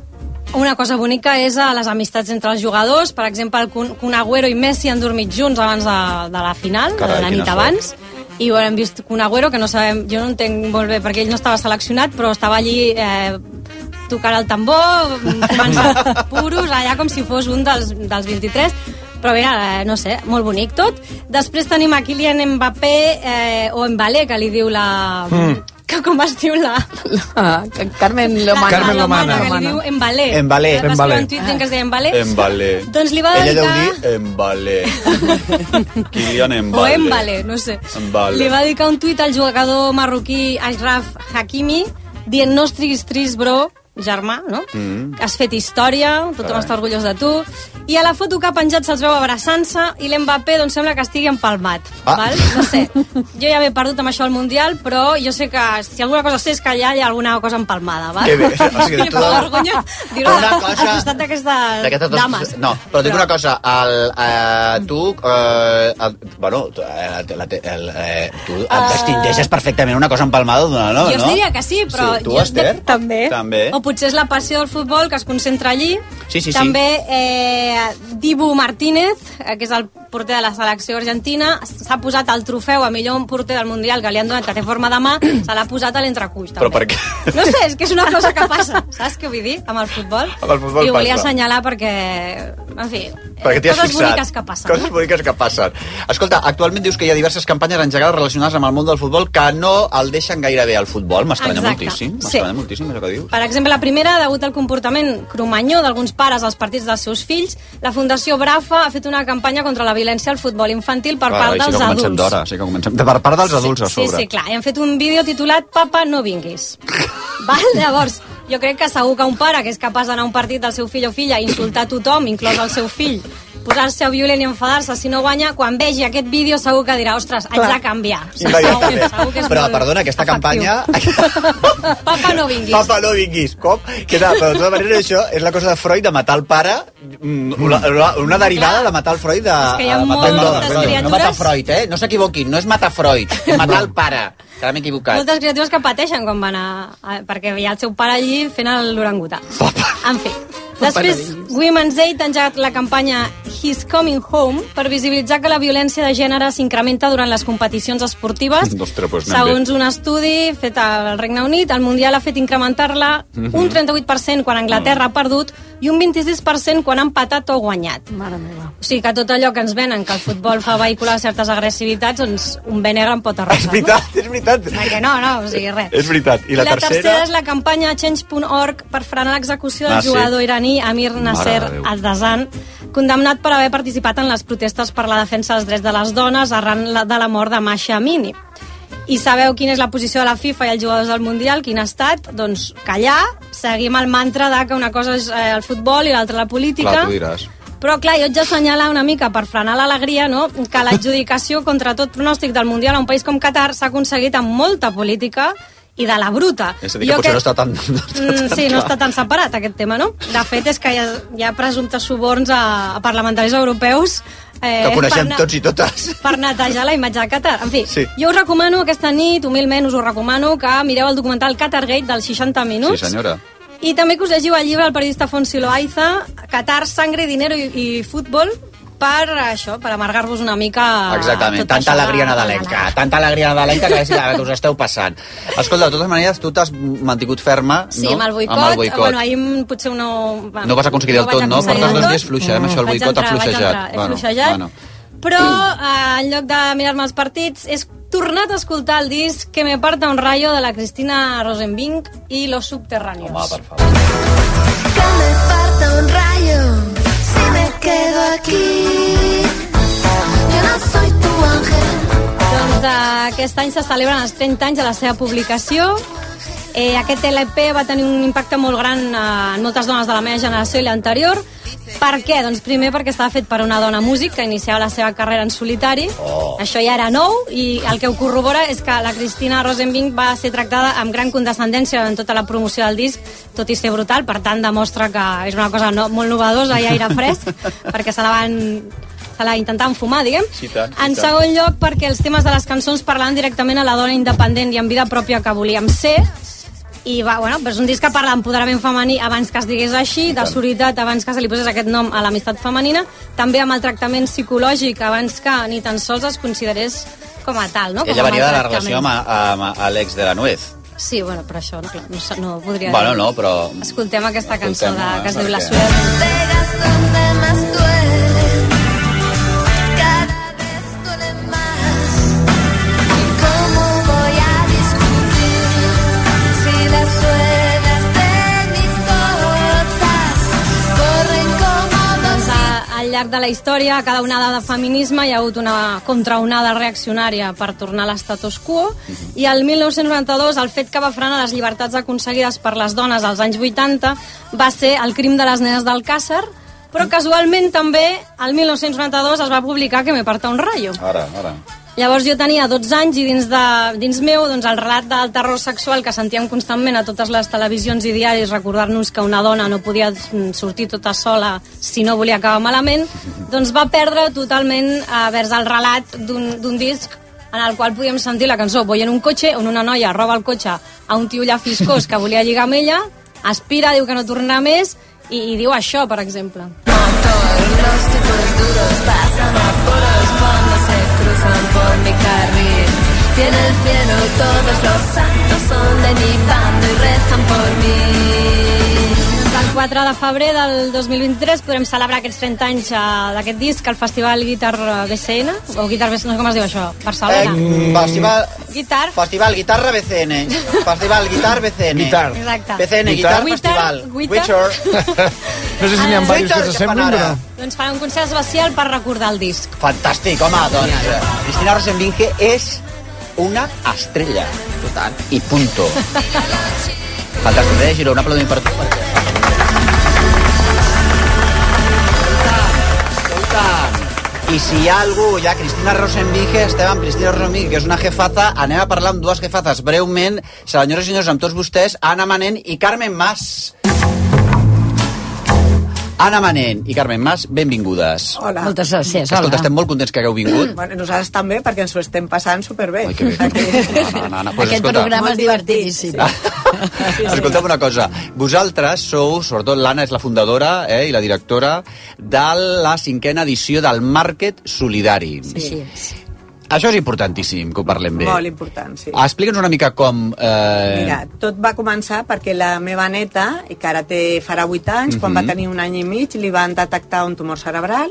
Una cosa bonica és a les amistats entre els jugadors. Per exemple, el Kun Agüero i Messi han dormit junts abans de, de la final, Carai, de la nit abans. I ho hem vist Kun Agüero, que no sabem, jo no entenc molt bé perquè ell no estava seleccionat, però estava allí eh, tocant el tambor, fumant puros, allà com si fos un dels, dels vint-i-tres. Però bé, eh, no sé, molt bonic tot. Després tenim a Kylian Mbappé, eh, o Mbappé, que li diu la... Mm. Que com es diu la... la Carmen Lomana. Carmen Lomana, que li diu Mbappé. Mbappé. Va escriure un tuit que es deia Mbappé. Mbappé. Doncs li va dedicar... Ella deu dir Mbappé. Kylian Mbappé. O Mbappé, no sé. Mbappé. Li va dedicar un tuit al jugador marroquí Ashraf Hakimi dient no estiguis trist, bro, germà, no? Mm. Has fet història, tothom està orgullós de tu. I a la foto que ha penjat se'ls veu abraçant-se i l'Mbappé doncs sembla que estigui empalmat. Ah. Val? No sé, jo ja m'he perdut amb això al Mundial, però jo sé que si alguna cosa sé és que allà hi ha alguna cosa empalmada, val? Que bé, o sigui, tu... vergonya dir-ho al costat d'aquestes dames. No, però dic una cosa, el, eh, tu, eh, el, bueno, el, el, el, eh, tu et distingeixes perfectament una cosa empalmada d'una, no? Jo diria que sí, però... Sí, tu, Esther? També. També. O potser és la passió del futbol que es concentra allí. Sí, sí, sí. També eh, Dibu Martínez, eh, que és el porter de la selecció argentina, s'ha posat el trofeu a millor porter del Mundial que li han donat, que té forma de mà, se l'ha posat a l'entrecuix, també. Però per què? No sé, és que és una cosa que passa, saps què vull dir? Amb el futbol. Amb el futbol I ho volia passa. assenyalar perquè, en fi, perquè coses fixat. boniques que passen. Coses no? boniques que passen. Escolta, actualment dius que hi ha diverses campanyes engegades relacionades amb el món del futbol que no el deixen gaire bé al futbol. M'estranya moltíssim. M'estranya sí. moltíssim això que dius. Per exemple, la primera, degut al comportament cromanyó d'alguns pares als partits dels seus fills, la Fundació Brafa ha fet una campanya contra la violència violència al futbol infantil per Clar, part dels sí que comencem adults. d'hora, sí que comencem... Per part dels adults, a Sí, sobre. sí, clar. I han fet un vídeo titulat Papa, no vinguis. Val? Llavors, jo crec que segur que un pare que és capaç d'anar a un partit del seu fill o filla i insultar tothom, inclòs el seu fill, posar-se violent i enfadar-se si no guanya, quan vegi aquest vídeo segur que dirà, ostres, haig de canviar. O sigui, segur, segur que és Però, molt perdona, aquesta efectiu. campanya... Papa, no vinguis. Papa, no vinguis. Com? Que tal? Però de tota manera això és la cosa de Freud de matar el pare, mm, una, una derivada de matar el Freud de... És que hi ha a matar el moltes dona. criatures- No matar Freud, eh? No s'equivoquin, no és matar Freud, és matar el pare. Que ara m'he equivocat. Moltes criatures que pateixen quan van a, a... perquè hi ha el seu pare allí fent l'orangutà. En fi. Després, Women's Aid ha engegat la campanya He's Coming Home per visibilitzar que la violència de gènere s'incrementa durant les competicions esportives. Ostres, doncs anem Segons un estudi fet al Regne Unit, el Mundial ha fet incrementar-la Mhm. un trenta-vuit per cent quan Anglaterra ha perdut i un vint-i-sis per cent quan ha empatat o guanyat. Mare meva. O sigui que tot allò que ens venen, que el futbol fa vehicular certes agressivitats, doncs un bé negre en pot arrasar. És veritat, és veritat. Perquè no, no, o sigui, res. És veritat. I la, la tercera... tercera és la campanya change punt org per frenar l'execució del Ah, sí? jugador iraní Amir Nasser Mare de Déu. Al-Dazan, condemnat per haver participat en les protestes per la defensa dels drets de les dones arran la- de la mort de Masha Amini. I sabeu quina és la posició de la FIFA i els jugadors del Mundial? Quin ha estat? Doncs callar, seguim el mantra de que una cosa és eh, el futbol i l'altra la política. Clar, tu diràs. Però, clar, jo haig d'assenyalar una mica, per frenar l'alegria, no?, que l'adjudicació contra tot pronòstic del Mundial a un país com Qatar s'ha aconseguit amb molta política i de la bruta. És a dir, que potser no està tan... No està Mm, tan sí, no clar. està tan separat aquest tema, no? De fet, és que hi ha, hi ha presumptes suborns a, a parlamentaris europeus eh, Que coneixem per, tots i totes. per netejar la imatge de Qatar. En fi, Sí. jo us recomano aquesta nit, humilment us ho recomano, que mireu el documental Qatargate dels seixanta minuts. Sí, senyora. I també que us llegiu el llibre del periodista Fonsi Loaiza, Qatar, sangre, dinero i, i futbol, per això, per amargar-vos una mica... Exactament, tot tanta això de- alegria nadalenca, tanta alegria nadalenca que, que, que us esteu passant. Escolta, de totes maneres, tu t'has mantingut ferma, Sí, no? amb el boicot. Amb el boicot. Bueno, ahir mm, potser no... No vas aconseguir del vaig tot, no? aconseguir Portes del dos tot. dies fluixa, eh? Amb això el Vaig boicot ha entrar, vaig fluixejat. entrar, He Bueno, fluixejat. bueno. Però, eh, en lloc de mirar-me els partits, he tornat a escoltar el disc Que me parta un rayo de la Cristina Rosenbing i Los Subterráneos. Home, per favor. Que me parta un rayo si me quedo aquí. Yo no soy tu ángel. Doncs eh, aquest any se celebren els trenta anys de la seva publicació. Eh, aquest L P va tenir un impacte molt gran eh, en moltes dones de la meva generació i l'anterior. Per què? Doncs primer perquè estava fet per una dona músic que iniciava la seva carrera en solitari. Oh. Això ja era nou i el que ho corrobora és que la Cristina Rosenbing va ser tractada amb gran condescendència en tota la promoció del disc, tot i ser brutal, per tant demostra que és una cosa no, molt novedosa i aire fresc, perquè se la van se la intentaven fumar, diguem. Sí, tant, sí, En tant. segon lloc, perquè els temes de les cançons parlaven directament a la dona independent i amb vida pròpia que volíem ser. I va, bueno, és un disc que parla d'empoderament femení abans que es digués així, de soritat abans que se li posés aquest nom a l'amistat femenina, també amb el tractament psicològic abans que ni tan sols es considerés com a tal, no? Com Ella a venia de la maltractament. relació amb, amb, amb l'ex de la Nuez. Sí, bueno, però això no, clar, no, sa- no podria Bueno, dir. no, però... Escoltem aquesta cançó de, Escoltem-la, que es diu La perquè- Soledad. Pegas donde más duele. Cada vez duele más. ¿Y cómo voy a discutir si las suelas de mis gotas corren como Doncs a, al llarg de la història, a cada onada de feminisme hi ha hagut una contraonada reaccionària per tornar a l'estatus quo, i el mil nou-cents noranta-dos el fet que va frenar les llibertats aconseguides per les dones als anys vuitanta va ser el crim de les nenes d'Alcàsser, però casualment també el mil nou-cents noranta-dos es va publicar Que me parta un rayo. Ara, ara. Llavors jo tenia dotze anys i dins, de, dins meu doncs, el relat del terror sexual que sentíem constantment a totes les televisions i diaris, recordar-nos que una dona no podia mm, sortir tota sola si no volia acabar malament, doncs va perdre totalment eh, vers el relat d'un d'un disc en el qual podíem sentir la cançó Voy en un cotxe, on una noia roba el cotxe a un tio llafiscós que volia lligar amb ella, aspira, diu que no tornarà més i, i diu això, per exemple. los tipos duros pasan a poros cuando se cruzan por mi carril. Y en el cielo todos los santos son de mi bando y rezan por mí. El quatre de febrer del dos mil vint-i-tres podrem celebrar aquests trenta anys eh, d'aquest disc al Festival Guitar B C N, o Guitar B C N, no sé com es diu això, Barcelona. Eh, festival, Guitar. Festival Guitarra B C N. Festival Guitar B C N. Guitar. Exacte. B C N, Guitar, Guitar, Festival. Guitar. Witcher. No sé si n'hi ha diversos que s'assemblin, però... Doncs farà un concert especial per recordar el disc. Fantàstic, home, doncs Cristina Rosenvinge és una estrella. Total. I punto. Fantàstic, eh, Giró, un aplaudiment per tu. I si hi ha algú, ja Cristina Rosenvinge, estem amb Cristina Rosenvinge, que és una jefaza, anem a parlar amb dues jefazas breument. Senyores i senyors, amb tots vostès, Anna Manent i Carmen Mas. Anna Manent i Carmen Mas, benvingudes. Hola. Moltes gràcies. Escolta, estem molt contents que hagueu vingut. Bueno, nosaltres també, perquè ens ho estem passant superbé. Ai, que bé. Aquí. No, no, no, pues, Aquest escolta, programa és divertidíssim. Sí. Escolta'm una cosa, vosaltres sou, sobretot l'Anna és la fundadora eh, i la directora de la cinquena edició del Market Solidari. Sí. Això és importantíssim, que ho parlem bé. Molt important, sí. Explica'ns una mica com... Eh... Mira, tot va començar perquè la meva neta, que ara té, farà vuit anys, quan Mhm. va tenir un any i mig, li van detectar un tumor cerebral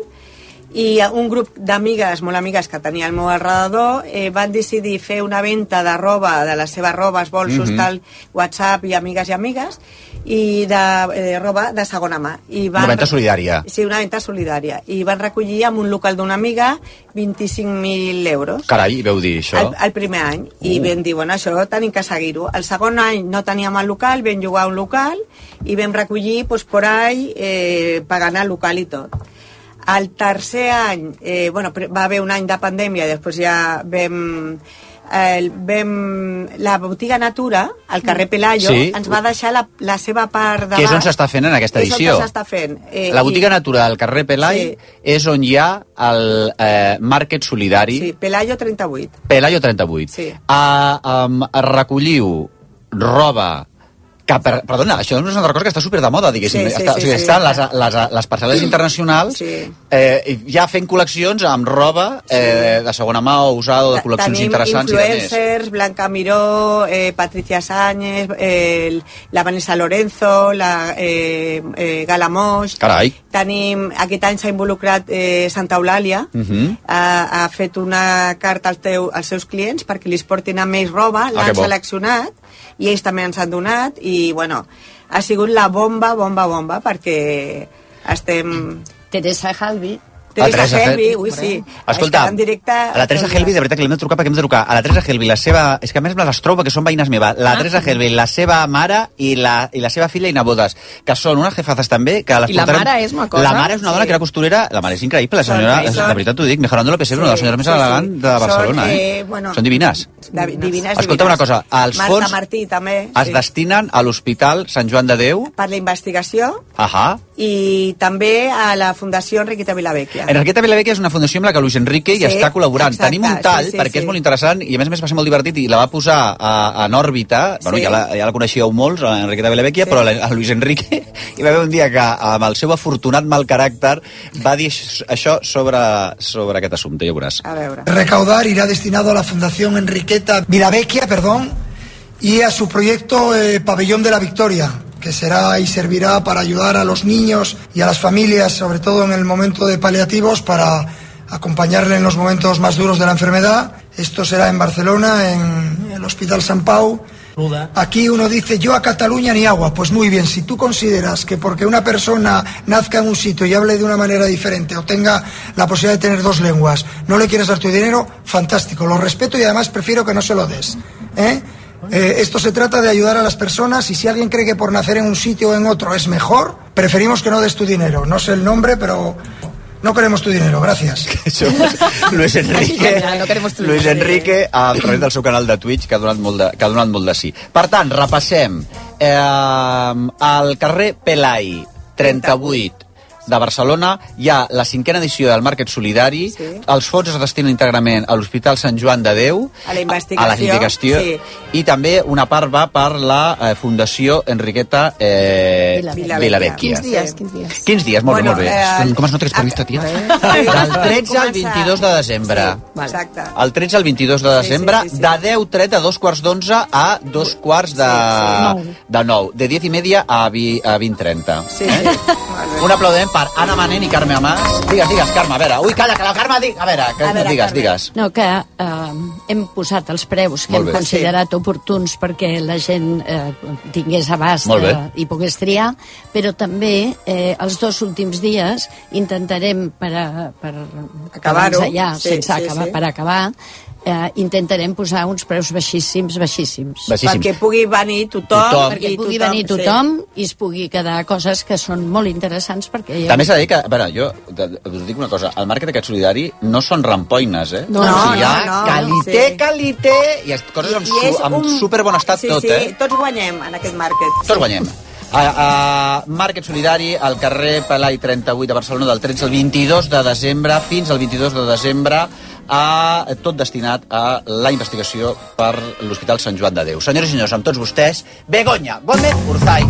i un grup d'amigues, molt amigues que tenia al meu alrededor, eh, van decidir fer una venda de roba, de les seves robes, bolsos, Mhm. tal, WhatsApp i amigues i amigues, i de eh, roba de segona mà. I van... Una venda solidària. Sí, una venda solidària. I van recollir en un local d'una amiga vint-i-cinc mil euros. Carai, veu dir això? El, el primer any. I Uh. vam dir, bueno, això tenim que seguir-ho. El segon any no teníem el local, vam llogar un local i vam recollir, doncs, por ahí, eh, pagant el local i tot. El tercer any, eh, bueno, va haver un any de pandèmia, després ja vam... El, vam la botiga Natura, al carrer Pelayo, Sí. ens va deixar la, la seva part de Que és on baix. s'està fent en aquesta És on edició. s'està fent. Eh, La botiga i- Natura del carrer Pelai Sí. és on hi ha el eh, Market Solidari. Sí, Pelayo trenta-vuit. Pelayo trenta-vuit. Sí. A, um, recolliu roba que, per, perdona, això és una altra cosa que està super de moda, diguéssim. Sí, sí, està, sí, o sigui, sí. estan les, les, les parcel·les internacionals Sí. eh, ja fent col·leccions amb roba eh, de segona mà o usada o de col·leccions Tenim interessants i de més. influencers, Blanca Miró, eh, Patricia Sáñez, eh, la Vanessa Lorenzo, la eh, eh, Gala Moix. Carai. Tenim, aquest any s'ha involucrat eh, Santa Eulàlia, Uh -huh. ha, ha fet una carta als, teu, als seus clients perquè li portin a més roba, Ah, que l'han bo. seleccionat i ells també ens han donat i bueno, ha sigut la bomba, bomba, bomba perquè estem... Teresa Halvi. Teresa Teresa Helvi, Hel- ui sí. Escolta, Està en directe a la Teresa tots Helvi, els- de veritat que li hem de trucar perquè hem de trucar. A la Teresa Helvi, la seva... És que a més me les trobo, que són veïnes meves. La Ah. Teresa Helvi, la seva mare i la, i la seva filla i nebodes, que són unes jefazes també, que les I la portarem... mare és una cosa. La mare és una dona Sí. que era costurera, la mare és increïble, la senyora, Són- és, són- de veritat t'ho dic, mejorando lo pesebre, una de les senyores més elegants de Barcelona, Són, eh? eh, bueno, Són divines. De, divines, Escolta una divines. cosa, els Marta fons Martí també, es sí, destinen a l'Hospital Sant Joan de Déu, per la investigació ahà. i també a la Fundació Enriqueta Vilavecchia. Enriqueta Vilavecchia és una fundació amb la que Luis Enrique Sí, hi està col·laborant. exacte, Tenim un tall, sí, sí, perquè sí. és molt interessant, i a més a més va ser molt divertit, i la va posar a, en òrbita, bueno, Sí. ja, la, ja la coneixíeu molts, a Enriqueta Vilavecchia, Sí. però a, a Luis Enrique hi va haver un dia que, amb el seu afortunat mal caràcter, va dir això- això sobre, sobre aquest assumpte, ja ho veuràs. A veure. Recaudar irá destinado a la Fundación Enriqueta Vilavecchia, perdón, y a su proyecto eh, Pabellón de la Victoria, que será y servirá para ayudar a los niños y a las familias, sobre todo en el momento de paliativos, para acompañarle en los momentos más duros de la enfermedad. Esto será en Barcelona, en el Hospital Sant Pau. Aquí uno dice, yo a Cataluña ni agua. Pues muy bien, si tú consideras que porque una persona nazca en un sitio y hable de una manera diferente o tenga la posibilidad de tener dos lenguas, no le quieres dar tu dinero, fantástico, lo respeto y además prefiero que no se lo des. ¿eh? Eh, esto se trata de ayudar a las personas y si alguien cree que por nacer en un sitio o en otro es mejor, preferimos que no des tu dinero. No sé el nombre, pero no queremos tu dinero, gracias. Luis Enrique, No queremos tu Luis dinero. Enrique a través del seu canal de Twitch, que ha donat molt de, que ha donat molt de sí. Per tant, repassem. Eh, al carrer Pelai, trenta-vuit, de Barcelona, hi ha la cinquena edició del Market Solidari. Sí. Els fons es destinen íntegrament a l'Hospital Sant Joan de Déu, A la investigació, a la investigació, sí. i també una part va per la eh, Fundació Enriqueta eh, Vilavecchia. Vilavecchia. Quins dies, quins dies? Quins dies? Molt Bueno, bé, molt bé. eh, Com es nota que és periodista, tia? Sí. Del tretze al Comença- vint-i-dos de desembre. Sí, exacte. El tretze al vint-i-dos de Sí, desembre, sí, sí, sí. de deu trenta a dos quarts d'onze a dos quarts de, Sí, de nou. De diez i media a, vi, a vint trenta. Sí, sí. Un aplaudiment per Anna Manent i Carme Amàs. Digues, digues, Carme, a veure. Ui, calla, que la Carme... Di... A veure, que... a veure digues, Carme. digues. No, que eh, hem posat els preus que Molt hem bé. considerat sí. oportuns perquè la gent eh, tingués abast Molt bé. eh, i pogués triar, però també eh, els dos últims dies intentarem per, a, per Acabar-ho. ja, Sí, sense sí, acabar, sí. per acabar, eh, intentarem posar uns preus baixíssims, baixíssims. Perquè pugui venir tothom. Tothom. Perquè i pugui tothom, venir tothom i es pugui quedar coses que són molt interessants perquè... Hi ha... També s'ha de dir que, a veure, jo us dic una cosa, el màrquet aquest solidari no són rampoines, eh? No, o sigui, hi ha no, no, calité, sí. calité, i es- coses amb, I és su, amb un- superbon estat sí, tot, sí, eh? tots guanyem en aquest màrquet. Tots guanyem. A, a Màrquet Solidari, al carrer Pelai trenta-vuit de Barcelona, del tretze al vint-i-dos de desembre, fins al vint-i-dos de desembre, a, tot destinat a la investigació per l'Hospital Sant Joan de Déu. Senyores i senyors, amb tots vostès, Begoña Gómez Urzay.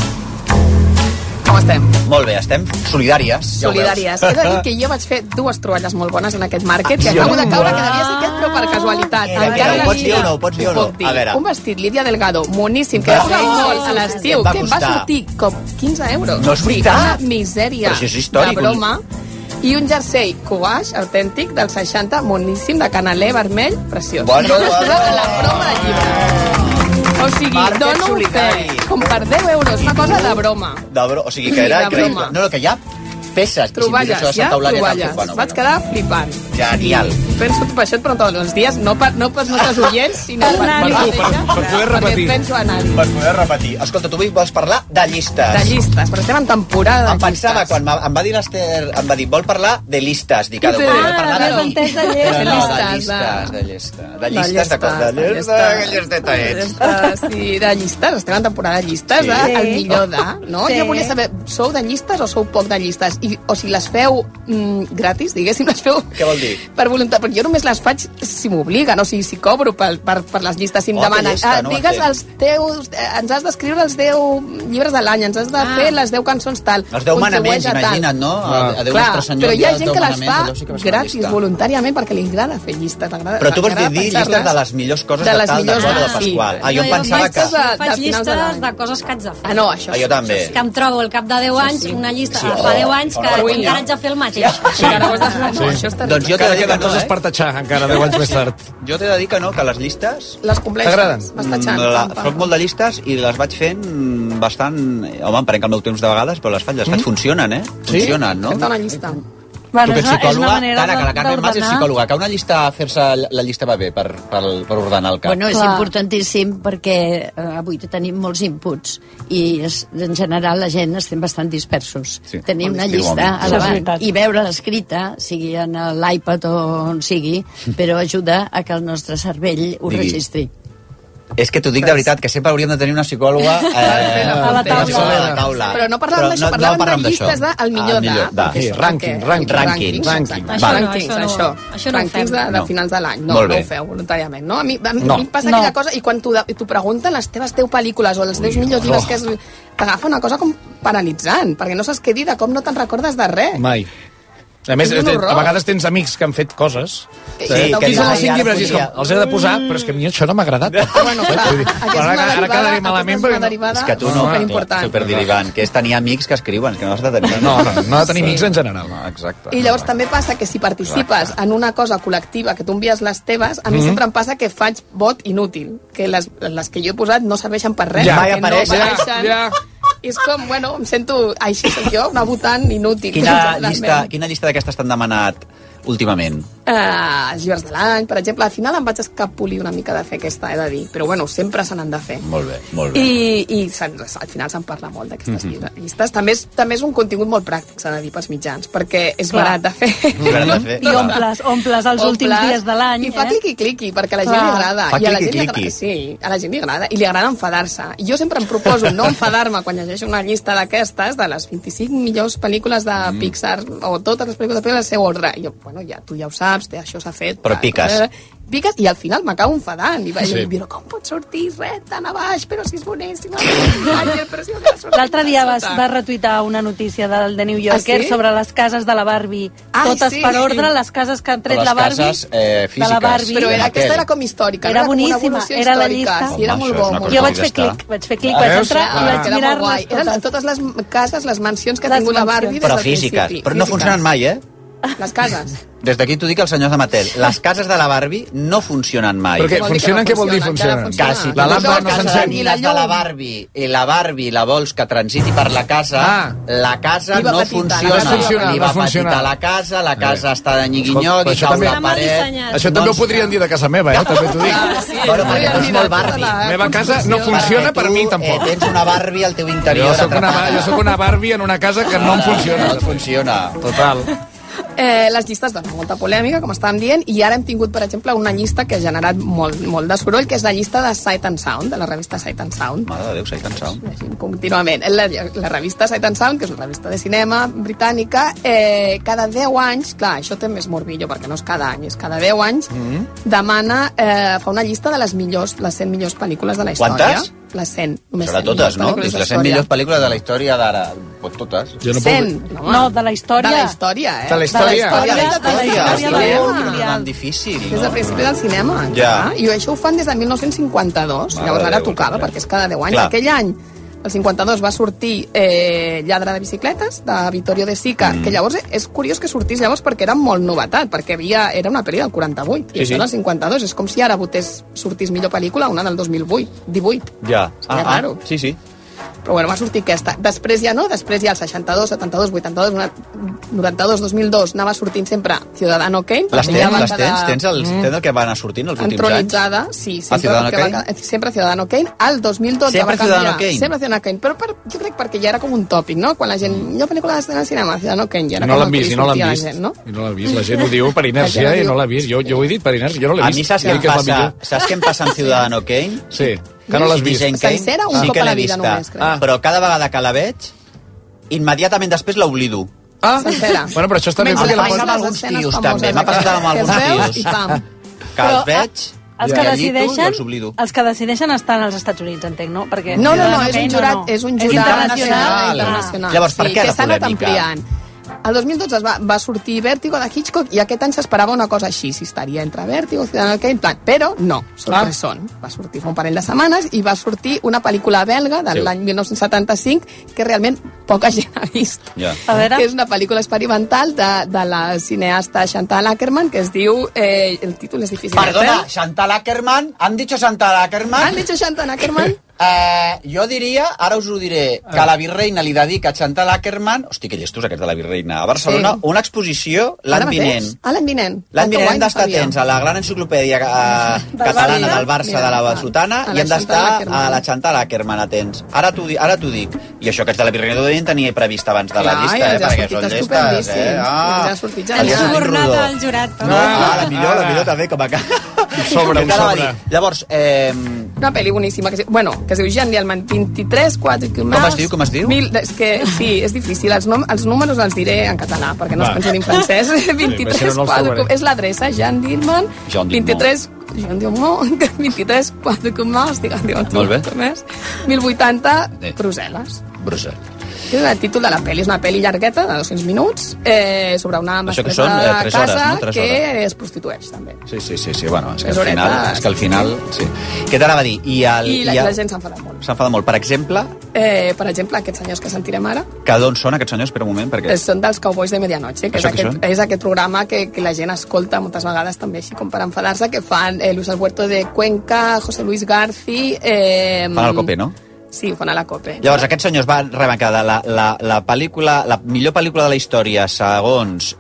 Com estem? Molt bé, estem solidàries. Ja ho veus. Solidàries. He de dir que jo vaig fer dues troballes molt bones en aquest màrquet, que acabo de caure que devia ser aquest, però per casualitat. Eh, Encara ho la pots dir Lídia o no, ho pots dir o ho no? pot dir. A veure. Un vestit Lídia Delgado, moníssim, que Va. juga molt a l'estiu, Va que em va costar. sortir com quinze euros. No és Sí, veritat. una misèria Però això és històric. de broma. I un jersei Courage autèntic del seixanta, moníssim, de canaler vermell, preciós. Bueno, no es bueno. a la broma de llibre. O sigui, Màrquet dono un solidari. fe, com per deu euros, una cosa de broma. De bro... O sigui, que era De increïble. broma. No, no, que hi ha peces. Troballes, I si ja, Eulàlia troballes. Campos, bueno, Vaig quedar flipant. Genial. I penso per això et pregunto tots els dies, no per, no pels nostres oients, sinó per, Per tu, per- per poder repetir. Perquè penso anar-hi. Per poder repetir. Escolta, tu avui vols parlar de llistes. De llistes, però estem en temporada de Em pensava, quan m'ha- em va dir l'Ester, em va dir, vol parlar de llistes. Dic, ara, Sí. vol parlar Ah, de... entès de Però llistes. no, de De llistes, llistes, de llistes. De De llistes, de coses. De llistes, llistes, de que llisteta ets. Llistes, sí, de llistes, estem en temporada de llistes, Sí. de, el Sí. millor de, no? Sí. Jo volia saber, sou de llistes o sou poc de llistes? I, o si les feu mm, gratis, diguéssim, les feu Què vol dir? per voluntat, perquè jo només les faig si m'obliguen, o sigui, si cobro per, per, per les llistes, si em Oh, que demanen, llesta, ah, no ho digues entenc. els teus, eh, ens has d'escriure els deu llibres de l'any, ens has de Ah. fer les deu cançons tal. Els deu manaments, contribueix a tal. imagina't, no? A, a Déu Clar, Nostre Senyor. però hi ha els gent deu que les manaments, fa allò sí que va ser una gratis, llista. voluntàriament, perquè li agrada fer llistes. Agrada, Però tu vols dir, agrada dir llistes pensar-les. de les millors coses De de, les tal, de millors, qual, de sí. Pasqual. Ah, jo em jo pensava faig, que... jo faig de finals llistes de de, l'any. coses que haig de fer. Ah, no, això Ah, jo també. Que em trobo al cap de deu anys una llista Sí, sí, o- fa deu anys o que no recull, encara no? haig de fer el mateix. Sí. Encara ho has de fer, no, això és terrible. Doncs jo t'he de dir que queden no, coses eh? per tatxar, encara deu anys més tard. Jo t'he de dir que no, que les llistes... Les compleixes. T'agraden? Vas tatxant. Mm, la, pam, pam. soc molt de llistes i les vaig fent bastant... Home, em prenc el meu temps de vegades, però les faig, les faig, funcionen, eh? Funcionen, no? Fem-te una llista. Tu que ets és una- és una psicòloga, manera Tara, que la Carmen Mas és d'ordenar. psicòloga, que una llista, fer-se la llista va bé per, per, per ordenar el cap. Bueno, és Clar. importantíssim perquè eh, avui tenim molts inputs i es, en general la gent estem bastant dispersos. Sí. Tenir una Estic llista igualment. a Això és davant veritat. i veure-la escrita, sigui en l'iPad o on sigui, però ajuda a que el nostre cervell ho Digui. registri. És que t'ho dic de veritat, que sempre hauríem de tenir una psicòloga eh, A la taula. a la taula. Però no parlàvem d'això, no parlàvem parlem de llistes d'això. del millor Ah, de. millor de. perquè Sí, és- rànquing, perquè- rànquing. Rànquings, exacte. rànquings. Això no, Rànquings, això no. això. Això no ho Rànquings fem. de, de No. finals de l'any. No, Molt no bé. ho feu voluntàriament. No? A mi, a mi, No. a mi em passa No. aquella cosa, i quan t'ho de- t'ho pregunten les teves deu pel·lícules o els teus millors llibres, oh. que és, t'agafa una cosa com paralitzant, perquè no saps què dir de com no te'n recordes de res. Mai. A més, És un a horror. vegades tens amics que han fet coses. Sí, eh, que aquí dius, són ai, els cinc ara llibres i és com, podria- els he de posar, però és que a mi això no m'ha agradat. Bueno, clar, Vull dir, aquesta és ara, una ara derivada, quedaré malament aquesta és una perquè no... derivada És que tu no, superimportant. superderivant, que és tenir amics que escriuen, que no has de tenir... No, no, no ha de tenir Sí. amics en general. No, exacte. I llavors també passa que si participes en una cosa col·lectiva, que tu envies les teves, a mi Mhm. sempre em passa que faig vot inútil, que les, les que jo he posat no serveixen per res. Ja, perquè mai apareix, no ja, apareixen. ja. I és com, bueno, em sento, així soc jo, una votant inútil. Quina Realment. llista, quina llista d'aquestes t'han demanat últimament? Uh, els llibres de l'any, per exemple. Al final em vaig escapolir una mica de fer aquesta, he de dir. Però bueno, sempre se n'han de fer. Molt bé, molt bé. I, i se'n- al final se'n parla molt d'aquestes Mhm. llistes. També és, també és un contingut molt pràctic, s'ha de dir, pels mitjans, perquè és Clar. barat de fer. barat de fer, I clar. omples, omples els últims Omples, dies de l'any. I fa eh? cliqui-cliqui, perquè a la gent Clar. li agrada. Fa I a la gent li cliqui-cliqui. agrada, sí, a la gent li agrada. I li agrada enfadar-se. I jo sempre em proposo no enfadar-me quan llegeixo una llista d'aquestes, de les vint-i-cinc millors pel·lícules de Pixar, o totes les pel·lícules de Pixar, al seu ordre. I jo, bueno, ja, tu ja ho saps, té, això s'ha fet. Però tal, piques. eh, piques i al final m'acabo enfadant i vaig Sí. dir, però com pot sortir res tan a baix, però si és boníssima. L'altre dia vas, vas retuitar una notícia del The New Yorker Ah, sí? sobre les cases de la Barbie. Ai, Totes sí. per ordre, les cases que han tret Les la Barbie. cases, eh, de la Barbie. Però era, aquesta era com històrica. Era no? com una boníssima, evolució era la històrica. llista. Sí, era Home, molt això bo. és una molt cosa Jo bo. vaig fer està. clic, vaig fer clic, Ah, vaig veus? entrar i Ah, vaig era molt mirar-les guai. Eren totes. totes les cases, les mansions que ha Les tingut la Barbie mansions. des Però del físiques, principi. però no Físiques. funcionen mai, eh? Les cases. Des d'aquí t'ho dic als senyors de Mattel. Les cases de la Barbie no funcionen mai. Però què, Vol dir que funcionen? no Què vol dir funciona, funcionen? encara Quasi. La làmpada no casa s'encén. de nines de la Barbie i la Barbie la vols que transiti per la casa, Ah. la casa Li va no petita, funciona. la casa funciona, Li no va funciona. petita la casa, la casa Eh. està de Escolta, nyigui-nyogui, però això cau també- la paret... Això també ho podrien dir de casa meva, eh? També t'ho dic. Ah, sí, Bueno, podria perquè és dir molt de tota Barbie. la La meva casa no construcció. funciona per tu, mi tampoc. Eh, tens una Barbie al teu interior. Jo sóc una, atrapada. jo sóc una Barbie en una casa que no em funciona. No et funciona. Total. Eh, les llistes donen molta polèmica, com estàvem dient, i ara hem tingut, per exemple, una llista que ha generat molt, molt de soroll, que és la llista de Sight and Sound, de la revista Sight and Sound. Mare de Déu, Sight and Sound. Llegim contínuament. La, la revista Sight and Sound, que és una revista de cinema britànica, eh, cada deu anys, clar, això té més morbillo, perquè no és cada any, és cada deu anys, Mm-hmm. demana, eh, fa una llista de les millors, les cent millors pel·lícules de la història. Quantes? Les cent. Només Serà cent totes, millors no? pel·lícules Dius, de les cent història. millors pel·lícules de la història d'ara. Pues totes. Jo no puc... cent, no, No, de la història. De la història, eh? De la història. De la història, De la història del cinema. mundial. Tan difícil, Des del no? principi del cinema. Ja. clar. I això ho fan des de mil nou-cents cinquanta-dos. Mare Llavors de ara Déu, tocava, clar. perquè és cada deu anys. Clar. Aquell any, el cinquanta-dos, va sortir eh, Lladre de bicicletes, de Vittorio De Sica, Mm. que llavors és curiós que sortís llavors perquè era molt novetat, perquè havia, era una pel·li del quaranta-vuit, Sí, i això sí. del cinquanta-dos. És com si ara votés, sortís millor pel·lícula una del dos mil vuit, divuit. Ja. Ah, raro. Sí, sí. Però bueno, va sortir aquesta. Després ja no, després ja el seixanta-dos, setanta-dos, vuitanta-dos, noranta-dos, dos mil dos anava sortint sempre Ciudadano Kane. Les la primera tens, les banda tens? de- Tens el, tens el que va anar sortint els últims anys? entronitzada, sí, sempre, Ciudadano que va, Kane? sempre Ciudadano Kane. Al dos mil dotze Sempre va canviar. Ciudadano Kane? Sempre Ciudadano Kane. Però per, jo crec perquè ja era com un tòpic, no? Quan la gent, millor pel·lícula d'estrena al cinema, Ciudadano Kane, ja era I no com l'han el que vist, li i no l'han sortia a la vist. gent, no? I no l'han vist. La gent ho diu per La inèrcia gent ho i diu. no l'ha vist. Jo, jo ho he dit per inèrcia, jo no l'he A vist. mi saps què Crec em que és la passa? millor. Saps què em passa amb Ciudadano Kane? Sí, que no l'has vist. Citizen Kane, Sencera, un sí cop que a la l'he vida vista. només, crec. Ah. Però cada vegada que la veig, immediatament després l'oblido. Ah, Sencera. bueno, però això està bé Menys perquè la la Passa feina, amb les alguns escenes tios, famoses també. M'ha passat amb que alguns els veus tios. i pam. Que Però, els veig, Els ja que llito i decideixen, els oblido. els que decideixen estan als Estats Units, entenc, no? Perquè No, no, no, Ciudadano és un Kane, jurat, no, no. és un És jurat internacional. nacional. internacional. Llavors, per sí, què que la s'ha anat polèmica? ampliant. El dos mil dotze es va, va sortir Vértigo de Hitchcock i aquest any s'esperava una cosa així, si estaria entre Vértigo i Ciudadano Kane, plan, però no, sorpresón. Va sortir fa un parell de setmanes i va sortir una pel·lícula belga de Sí. l'any mil nou-cents setanta-cinc que realment poca gent ha vist. Ja. A veure. Que és una pel·lícula experimental de, de la cineasta Chantal Akerman que es diu... Eh, el títol és difícil. Perdona, de Chantal Ackerman, han dicho Chantal Ackerman? Han dit Chantal Ackerman? Eh, jo diria, ara us ho diré, que la Virreina li dedica a Chantal Ackerman, hosti, que llestos aquests de la Virreina, a Barcelona, Sí. una exposició l'any Ara mateix? vinent. Ah, l'any vinent. L'any Ah, que vinent guai, hem no d'estar sabia. atents a la gran enciclopèdia eh, catalana Barça. del Barça Mira, de la clar. Sotana A la i hem Chantal d'estar Ackerman. a la Chantal Ackerman atents. Ara t'ho di- ara t'ho dic. I això, aquests de la Virreina ho devien tenir previst abans de la Clar, llista, i eh? els ha Perquè sortit són llestes, estupendíssims. eh? Ah, Els ha sortit els ha genial. sortit Subornat rodó. al jurat. No, ah, la millor, la millor també, com a cara. Sobre, un T'anava a sobre. dir. Llavors, eh, Una pel·li boníssima, que es, bueno, que es diu Jean Dielman, vint-i-tres, quatre... Com es diu, com es diu? Mil, és que sí, és difícil. Els, nom, els números els diré en català, perquè no Va. es pensen en francès. si no, vint-i-tres, no els quatre... trobaré. És l'adreça, Jean Dielman, Jean Dielman. vint-i-tres... Jean Dielman, vint-i-tres, quatre... Com estic dient Molt bé. mil vuitanta, Sí. Brussel·les. Brussel·les. És el títol de la pel·li, és una pel·li llargueta de dos-cents minuts eh, sobre una Això que mestressa són, eh, de tres hores, casa no? Tres que hores. es prostitueix també. Sí, sí, sí, sí, bueno, és que Les al final... horetes. És que al final... Sí. Què t'anava a dir? I, el, I la, i el, la gent s'enfada molt. s'enfada molt. Per exemple, Eh, per exemple, aquests senyors que sentirem ara que d'on són aquests senyors? Espera un moment, perquè... eh, són dels Cowboys de Medianoche, que és Això què aquest, són? és aquest programa que, que la gent escolta moltes vegades també així com per enfadar-se, que fan eh, Luis Alberto de Cuenca, José Luis Garci... Eh, Fan el copé, no? Sí, ho fan a la COPE. Llavors, aquests senyors van rebre cada la, la, la pel·lícula, la millor pel·lícula de la història segons...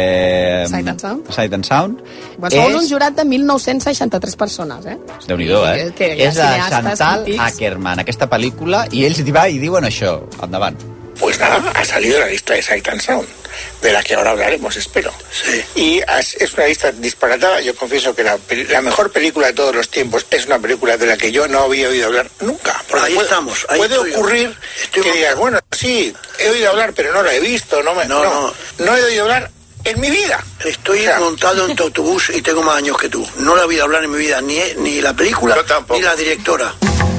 Eh, Sight and Sound. Sight and Sound. Bueno, som un jurat de mil nou-cents seixanta-tres persones, eh? Déu-n'hi-do, eh? Que- que hi ha és de cineastes Chantal antics. Ackerman, aquesta pel·lícula, i ells va i diuen això. Endavant. Pues nada, ha salido la lista de Sight and Sound, de la que ahora hablaremos, espero. Sí. Y es es una lista disparatada. Yo confieso que la, peli- la mejor película de todos los tiempos es una película de la que yo no había oído hablar nunca. Porque Ahí puede, estamos, ahí puede estoy yo. ocurrir que digas, bueno, sí, he oído hablar, pero no la he visto. No, me, No, no, no he oído hablar en mi vida. Estoy o sea, montado en tu autobús y tengo más años que tú. No la he oído hablar en mi vida, ni, ni la película, ni la directora.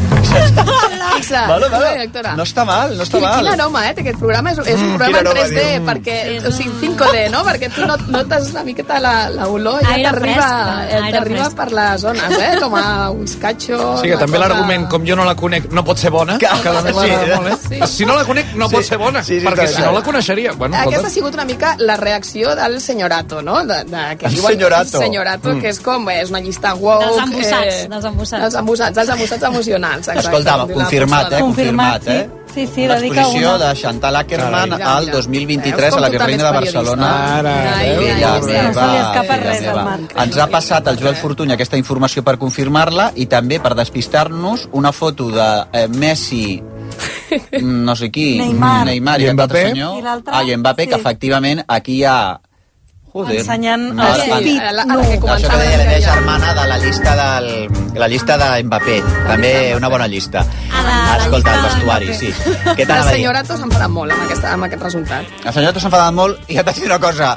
Exacte, vale, vale. directora. No està mal, no està Quin, mal. quin aroma, eh? Aquest programa és, és un Mm, programa en quin aroma, tres D, diu. perquè, o sigui, cinc D, no? Perquè tu no, notes una miqueta la, la olor, ja Aire t'arriba fresc, eh, aire t'arriba fresc. per les zones, eh? Com a whiskacho... Sí, que també l'argument, com jo no la conec, no pot ser bona, que a mi m'agrada molt, eh? Si no la conec, no pot ser bona, perquè si no la coneixeria. Bueno, Aquesta ha sigut una mica la reacció del senyorato, no? De, de, que El diuen- senyorato. El senyorato, Mm. que és com, eh, és una llista woke... Dels embussats, eh, dels embussats. dels embussats, dels embussats emocionals. Exacte. Escolta, confirmat, eh? Confirmat, eh? Sí, sí, Una dedica exposició una. de Chantal Ackerman Carai. Mira, al mira. dos mil vint-i-tres Veus a com la tu també Virreina de ets periodista? Barcelona. Ara, Ai, veus? filla No se li meva, escapa filla res al meva. Marc. Ens ha passat el Joel Fortuny aquesta informació per confirmar-la i també per despistar-nos una foto de eh, Messi mm, no sé qui, Neymar. Neymar I i, aquest altre Mbappé. senyor. I l'altre? Ah, i Mbappé, que Sí. efectivament aquí hi ha... Joder. Ensenyant Ara- el ara- pit Ara, nu. ara que Això que començava deia la ja- meva germana de la llista del, la llista de Mbappé. També una bona llista. la Escolta, el llista vestuari, de sí. Mbappé. Què t'anava El a dir? senyorato s'ha enfadat molt amb, aquesta, amb aquest resultat. El senyor s'ha enfadat molt i ja t'haig de dir una cosa.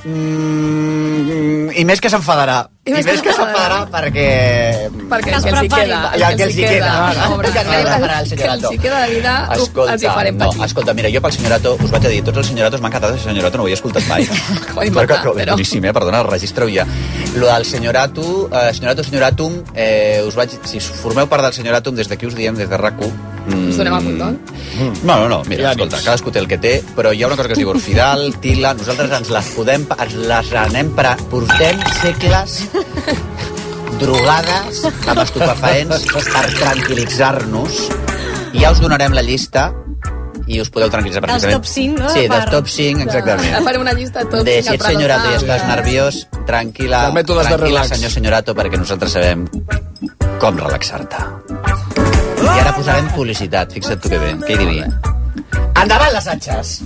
Mm, I més que s'enfadarà. I més que s'enfadarà perquè... Perquè el que els hi queda. I el que els hi queda. Pobre, Que no li prepararà el que senyorato. els hi queda de vida, uf, els hi Escolta, farem no, patir. escolta, mira, jo pel senyorato, us vaig a dir, tots els senyoratos m'han encantat, el senyorato no ho havia escoltat mai. Coi, Perquè, mata, però, però- boníssim, eh? Perdona, registreu ja. Lo del senyorato, eh, senyorato, senyoratum, eh, us vaig... Si formeu part del senyoratum, des d'aquí us diem, des de RAC u, mm, Us donem el condol? no, no, no, mira, escolta, cadascú té el que té, però hi ha una cosa que es diu orfidal, tila, nosaltres ens les podem, ens les anem per... portem segles drogades amb estupefaents per tranquil·litzar-nos i ja us donarem la llista i us podeu tranquil·litzar Dels precisament. top cinc, no? Sí, dels Per- top cinc, exactament. Farem una llista de tot. De si ets senyorato i estàs nerviós, tranquil·la, Els mètodes de tranquil·la, relax. senyor senyorato, perquè nosaltres sabem com relaxar-te. I ara posarem publicitat, fixa't tu que bé, que hi divi. Endavant les atxes!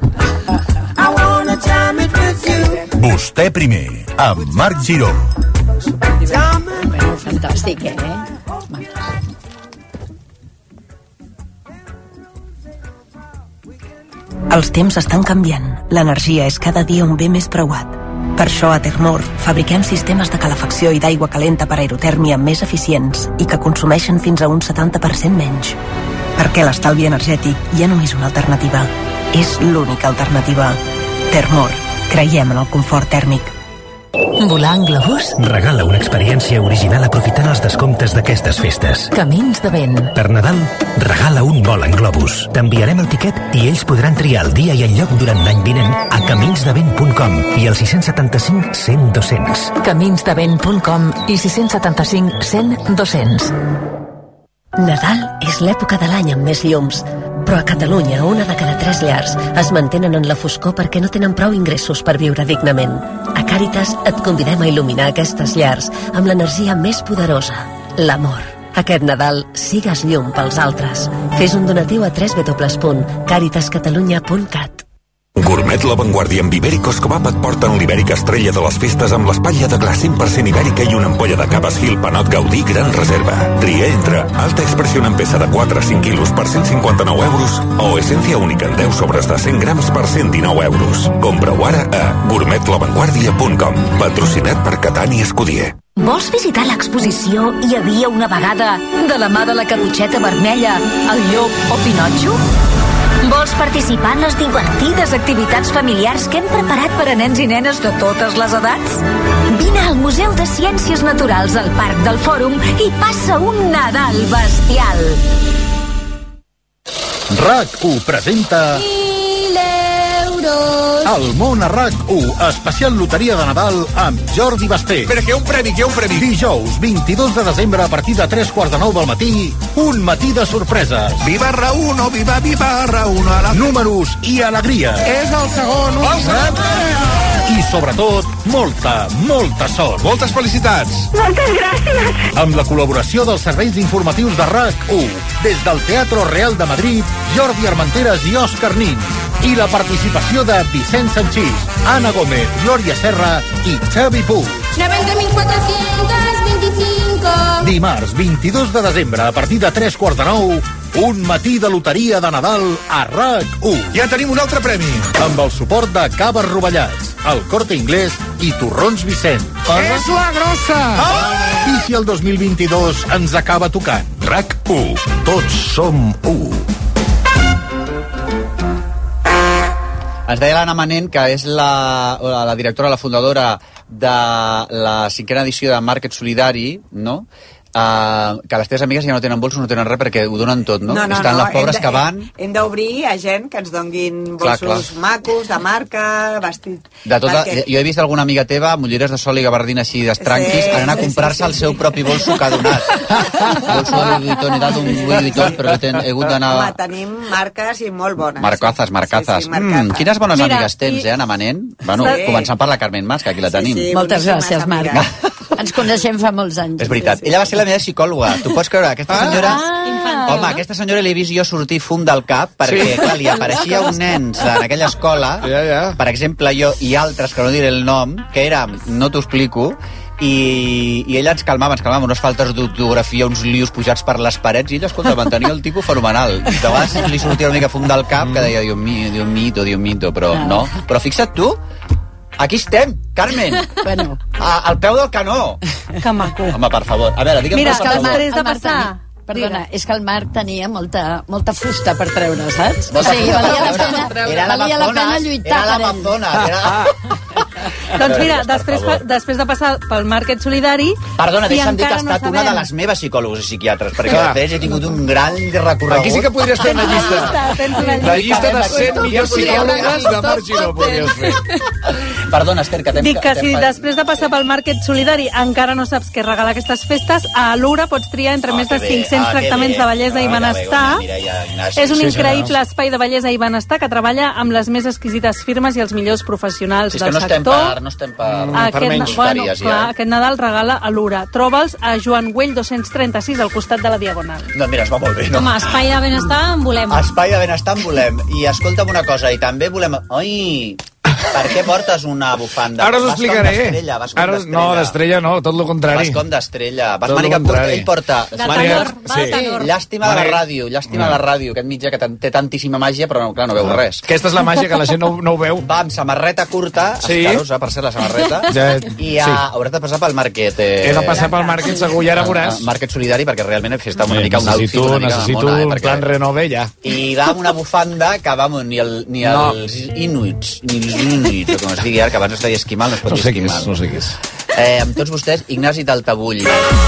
Vostè primer, amb Marc Giró. Bueno, fantàstic, eh? Els temps estan canviant. L'energia és cada dia un bé més preuat. Per això a Termor fabriquem sistemes de calefacció i d'aigua calenta per aerotèrmia més eficients i que consumeixen fins a un setanta per cent menys. Perquè l'estalvi energètic ja no és una alternativa, és l'única alternativa. Termor. Creiem en el confort tèrmic. Volar en globus? Regala una experiència original aprofitant els descomptes d'aquestes festes. Camins de vent. Per Nadal, regala un vol en globus. T'enviarem el tiquet i ells podran triar el dia i el lloc durant l'any vinent a caminsdevent punt com i al sis setanta cinc cent dos cents. caminsdevent punt com i sis setanta cinc cent dos cents. Nadal és l'època de l'any amb més llums, però a Catalunya una de cada tres llars es mantenen en la foscor perquè no tenen prou ingressos per viure dignament. A Càritas et convidem a il·luminar aquestes llars amb l'energia més poderosa, l'amor. Aquest Nadal sigues llum pels altres. Fes un donatiu a w w w punt caritas catalunya punt cat. Gourmet La Vanguardia amb Ibèricos Kebab et porten l'Ibèrica estrella de les festes amb l'espatlla de gra cent per cent ibèrica i una ampolla de Cavas Hill Panot Gaudí Gran Reserva. Tria entre alta expressió en peça de quatre a cinc quilos per cent cinquanta-nou euros o essència única en deu sobres de cent grams per cent dinou euros. Compra-ho ara a gourmet la vanguardia punt com. Patrocinat per Catani Escudier. Vols visitar l'exposició Hi havia una vegada de la mà de la Caputxeta Vermella, el Llop o Pinotxo? Vols participar en les divertides activitats familiars que hem preparat per a nens i nenes de totes les edats? Vine al Museu de Ciències Naturals al Parc del Fòrum i passa un Nadal bestial. RAC u presenta El món a RAC u, especial loteria de Nadal amb Jordi Basté. Espera, que hi ha un premi, que hi ha un premi. Dijous, vint-i-dos de desembre, a partir de tres quarts de nou del matí, un matí de sorpreses. Viva Rauno, viva, viva Rauno. A la... Números i alegria. És el segon. El segon. I, sobretot, molta, molta sort. Moltes felicitats. Moltes gràcies. Amb la col·laboració dels serveis informatius de RAC u, des del Teatro Real de Madrid, Jordi Armenteres i Òscar Nin. I la participació de Vicent Sanchís, Ana Gómez, Glòria Serra i Xavi Puig. noventa mil quatre-cents veinticinc. Dimarts, vint-i-dos de desembre, a partir de tres quarts de nou, Un matí de loteria de Nadal a RAC u. Ja tenim un altre premi. Amb el suport de Caves Rovellats, El Corte Inglés i Torrons Vicent. És la grossa! I si el dos mil vint-i-dos ens acaba tocant? RAC u. Tots som u. Ens deia l'Anna Manent, que és la, la directora, la fundadora de la cinquena edició de Màrquet Solidari, no? Uh, que les teves amigues ja no tenen bolsos, no tenen res perquè ho donen tot, no? No, no, Estan no, les pobres hem de, que van... Hem d'obrir a gent que ens donguin bolsos clar, clar. macos, de marca, vestit... De tota, perquè... Jo he vist alguna amiga teva, amb ulleres de sol i gabardina així d'estranquis, Sí, anant a sí, comprar-se sí, el sí. seu propi bolso que ha donat. Bolso de Louis Vuitton, he dat un Louis Vuitton, però he, ten, he hagut d'anar... Home, tenim marques i molt bones. Marcazas, marcazas. Sí, sí, marcazas. Mm, quines bones Mira, amigues tens, i- eh, Anna Manent? Bueno, Sí. començant per la Carmen Mas, que aquí la tenim. sí, Moltes boníssimes gràcies, Marc. amigues. Ens coneixem fa molts anys. És veritat. Ella va ser la meva psicòloga. Tu pots creure, aquesta senyora... Ah, Home, aquesta senyora l'he vist jo sortir fum del cap perquè, Sí. clar, li apareixia un nens en aquella escola, Ja, ja. per exemple, jo i altres, que no diré el nom, que érem, no t'ho explico, i, i ella ens calmava, ens calmava, unes faltes d'ortografia, uns lios pujats per les parets, i ella, escolta, mantenia el tipus fenomenal. De vegades li sortia una mica fum del cap, que deia, Dios mío, Dios mito, Dios mito, però no. Però fixa't tu, aquí estem, Carmen, Bueno, a, al peu del canó. Que maco. Home, per favor, a veure, digue'm Mira, per que favor. després de el Marc passar... tenia- Perdona, és que el Marc tenia molta, molta fusta per treure, saps? Molta o sigui, fusta valia per la treure. pena, Era valia la pena l'Amazones, lluitar era per ell. l'Amazones, era... Doncs mira, Per després, favor. després de passar pel Màrquet Solidari... Perdona, si deixa'm dir que ha encara no estat una de sabem- les meves psicòlogs i psiquiatres, perquè Clar. després he tingut un gran recorregut. Aquí sí que podries fer una llista. Tens una La llista de cent millors psicòlogues de Marc Giró podries fer. Perdona, Esther, que t'hem... Dic que si t'hem- després de passar pel Màrquet Solidari encara no saps què regalar aquestes festes, a l'Ura pots triar entre Ah, més de que bé, cinc-cents ah, que tractaments bé. de bellesa Ah, i que bé, benestar. bona Mireia Ignasi. És un Sí, increïble senyors. espai de bellesa i benestar que treballa amb les més exquisites firmes i els millors professionals És que del no estem sector. per... No estem per... per menys bueno, històries, clar, ja. aquest Nadal regala a l'Ura. Troba'ls a Joan Güell dos-cents trenta-sis al costat de la Diagonal. No, mira, es va molt bé, no? Home, espai de benestar en volem. Espai de benestar en volem. I escolta'm una cosa, i també volem... Ai, per què portes una bufanda? Ara us ho Vas com explicaré. d'estrella, vas com Ara, d'estrella. no, d'estrella no, tot el contrari. Vas com d'estrella. Vas Tot màniga el curta. contrari. Ell porta... De Maria, tenor, va de sí. tenor. Llàstima de la Maria- ràdio, llàstima de No. la ràdio, aquest mitjà que tan- té tantíssima màgia, però no, clar, no veu res. Aquesta és la màgia, que la gent no, no ho veu. Va amb samarreta curta, Sí. escarosa, per ser la samarreta, Ja, i a, sí. hauràs de passar pel Market. Eh, He de passar pel Màrquet segur, i ara veuràs. Market Solidari, perquè realment he fet una Eh, mica un outfit necessito, una mica necessito mona, eh, un perquè- plan renove ja. I va amb una bufanda que, vamos, ni, el, ni No. els inuits, ni els inuits, o com es digui ara, que abans es deia esquimal, no es pot No dir sé què esquimal. és, no sé què és. Eh, amb tots vostès, Ignasi Taltabull.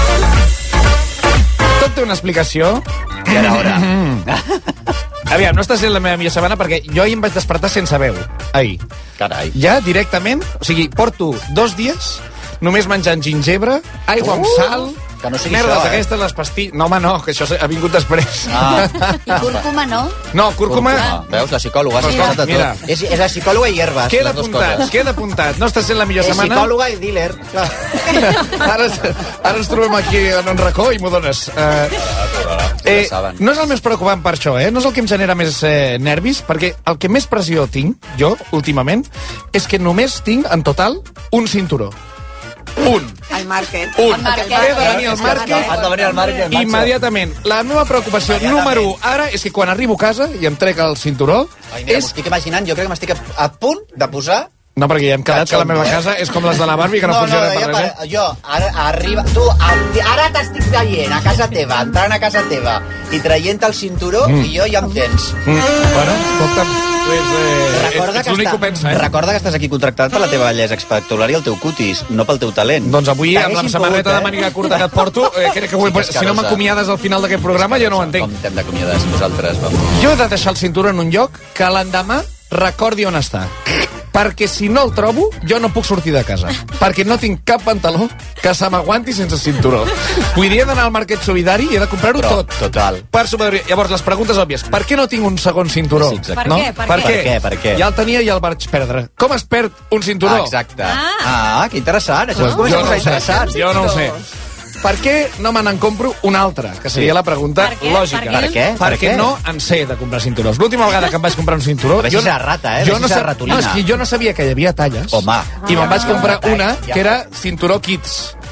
Tot té una explicació. I ara, hora. Aviam, no estàs sent la meva millor setmana perquè jo ahir em vaig despertar sense veu. Ahir. Carai. Ja, directament, o sigui, porto dos dies només menjant gingebre, aigua amb Uh, sal, que no sigui merdes això, eh? aquestes, les pastilles... No, home, no, que això ha vingut després. Ah. I cúrcuma no? No, cúrcuma... Ah, veus, la psicòloga, s'ha Mira, passat a mira. tot. És, és la psicòloga i hierbes, Queda les dues apuntat, coses. queda apuntat. No estàs sent la millor És setmana. psicòloga i dealer. Clar. Ara, ara ens trobem aquí en un racó i m'ho dones. Uh, eh, no és el més preocupant per això, eh? No és el que em genera més eh, nervis, perquè el que més pressió tinc, jo, últimament, és que només tinc, en total, un cinturó. Un. Al Market. Un. Al Market. He de venir al Market. Has de venir al Market, macho. Immediatament. La meva preocupació número un ara és que quan arribo a casa i em trec el cinturó... Ai, mira, m'ho estic imaginant, jo crec que m'estic a, a punt de posar... No, perquè ja hem quedat que la meva casa és com les de la Barbie, que no, no, funciona no, per ja, res, eh? jo, ara, arriba... Tu, a- ara t'estic veient a casa teva, entrant a casa teva i traient el cinturó Mm. i jo ja em tens. Mm. Bueno, escolta'm, és, eh, Recorda, ets que l'únic està, que ho pensa, eh? recorda que estàs aquí contractat per la teva bellesa expectolar i el teu cutis, no pel teu talent. Doncs avui, amb la T'haguessin samarreta pogut, de màniga curta que et porto, eh, crec que avui, Sí, que és si no carosa. m'acomiades al final d'aquest programa, jo no ho entenc. Com t'hem d'acomiadar si nosaltres, vamos. Jo he de deixar el cinturó en un lloc que l'endemà recordi on està. Perquè si no el trobo, jo no puc sortir de casa. Perquè no tinc cap pantaló que se m'aguanti sense cinturó. Vull dir, he d'anar al Marquet Solidari i he de comprar-ho Però, tot. Total. Per superior. Llavors, les preguntes òbvies. Per què no tinc un segon cinturó? Sí, exacte. no? Per què? Per per què? què? Per què? Per què? Ja el tenia i el vaig perdre. Com es perd un cinturó? Ah, exacte. Ah, que interessant. Això Pues es comença jo a no posar ho sé. interessant. Jo no ho sé. Per què no me n'en compro un altre? Que seria Sí. la pregunta Per què? lògica. Per què? Per què? Per Perquè què? no en sé de comprar cinturons. L'última vegada que em vaig comprar un cinturó... A veure si serà rata, eh? A Jo veure no, si serà sab... ratolina. no, és que jo no sabia que hi havia talles. Home. I me'n vaig comprar Ah, una ja. que era cinturó kids.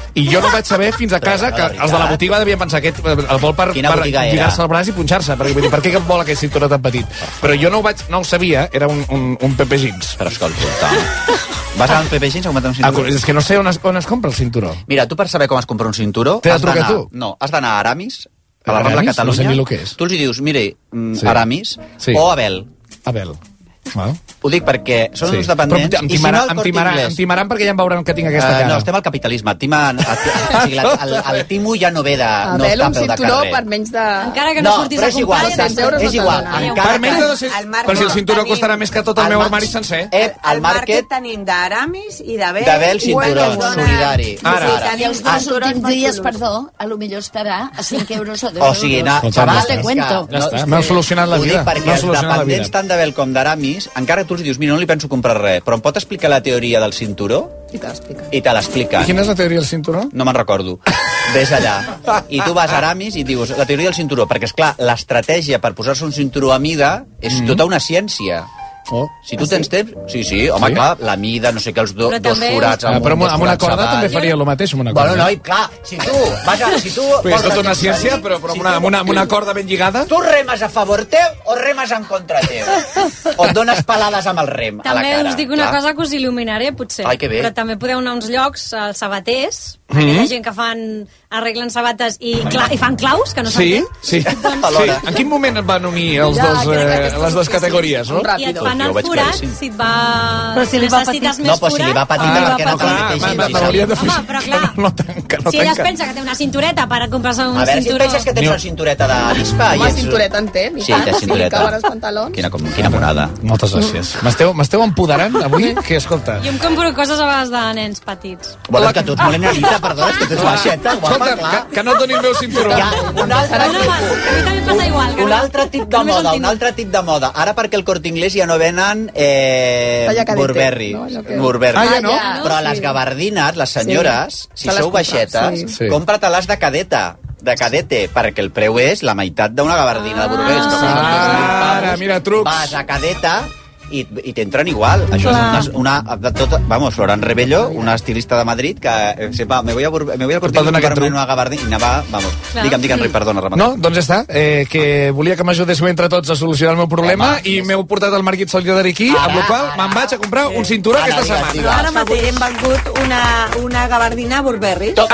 I jo no vaig saber fins a casa que els de la botiga devien pensar que el vol per, per lligar-se el braç i punxar-se, perquè vull dir, per què que vol aquest cinturó tan petit? Però jo no ho, vaig, no ho sabia, era un, un, un Pepe Jeans. Però escolta, vas a un Pepe Jeans o comprar un cinturó? Ah, és que no sé on es, on es compra el cinturó. Mira, tu per saber com es compra un cinturó... T'he de trucar tu? No, has d'anar a Aramis, a la Rambla Catalunya. No sé ni el que és. Tu els hi dius, mire, Sí. Aramis Sí. o Abel. Abel. Wow. Ho dic perquè són Sí. uns dependents... Però em timaran, em, timaran, em timaran perquè ja em veuran que tinc aquesta Uh, cara. no, estem al capitalisme. Timen, o sigui, la, el, el timo ja no ve de... A no veure, està un peu de cinturó carrer. per menys de... Encara que no, No, surtis però a és igual, comprar... dos-cents euros és no igual. te'l donen. Encara Per menys de dos-cents... Al market Però si el cinturó tenim- costarà més que tot el al meu mar- armari sencer. Eh, Al al market market tenim d'Aramis i d'Abel. d'Abel cinturó, i bueno, solidari. Ara. Sí, I tenim els dos cinturons últims molt dies, xulos. perdó, a lo millor estarà a cinc euros o deu O euros. sigui, na, Doncs xaval, ja és te que... cuento. Ja està, és m'heu que- solucionat la ho dic vida. perquè M'heu els solucionat la vida. dependents tant d'Abel com d'Aramis, encara tu els dius, mira, no li penso comprar res, però em pot explicar la teoria del cinturó? I te l'explica. I te l'explica. I quina és la teoria del cinturó? No me'n recordo. Ves allà. I tu vas a Aramis i dius la teoria del cinturó, perquè, és clar, l'estratègia per posar-se un cinturó a mida és Mm. tota una ciència. Oh. Si tu tens temps... Sí, sí, home, Sí? clar, la mida, no sé què, els do, Però dos també- forats... Ah, però amb, dos amb una forats corda avall. també faria el mateix amb una corda. Bueno, noi, clar, si tu vas a... Si tu Però és tota una portes un ciència, salut, però, però si amb, una, tu- amb, una, amb una corda ben lligada? Tu remes a favor teu o remes en contra teu? O et dones pelades amb el rem a la També cara? us dic una Clar. cosa que us il·luminaré, potser. Ai, que bé. Però també podeu anar a uns llocs, als sabaters, Mhm. aquella gent que fan, arreglen sabates i, cla i fan claus, que no Sí, s'entén. sí. sí. En quin moment es van unir els Ja, dos, crec que eh, aquestes les dues sí, categories, sí, no? un ràpid. I et fan Jo el ho veig forat, claríssim. si et va... Però si li va necessites petit. més No, però si li va forat... petita Ah, perquè no clar, cal m'ha- netejar. m'hauria de Home, però clar, No tanca, no si ella es tanca. pensa que té una cintureta per comprar-se un A veure, si et cinturó... penses que tens una cintureta d'avispa... Home, cintureta en té, i Sí, tant. té cintureta. Sí, caben els pantalons. Quina, com, quina monada. Moltes gràcies. M'esteu m'esteu empoderant avui? Que, escolta... Jo em compro coses a vegades de nens petits. Bueno, és que tu ets molt enanita, perdona, és que tu ets baixeta, guapa, Escolta, clar. que, que no et doni el meu cinturó. Ja, un altre, No, no, a mi també em passa igual. Que un no. altre tip de Només el moda, tinc. un altre tip de moda. Ara perquè el Corte Inglés ja no venen eh, Talla cadete, Burberry. no? Allò que- Burberry. Ah, ja no? Ah, ja. Però Sí. les gabardines, les senyores, si Se les sou compra, baixetes, sí. Sí. compra-te-les de cadeta de cadete, perquè el preu és la meitat d'una gabardina de Burberry. És com Ah, dos mil ara, mira, trucs. Vas a cadeta i, i t'entren igual. Això és una, una de tot, vamos, Florent Rebello, una estilista de Madrid que eh, se va, me voy a, Bur- me voy a Corte Perdona, Inglés aquest per truc. una gabardina i anava, vamos. Clar. Digue'm, digue'm, Rick, perdona, Ramon. No, doncs ja està. Eh, que volia que m'ajudéssiu entre tots a solucionar el meu problema Home, i m'heu portat el Marquit solidari aquí, Ara, amb la qual ara. me'n vaig a comprar un cinturó Ara, aquesta digues, setmana. digues. Ara mateix hem vengut una, una gabardina Burberry. Ah,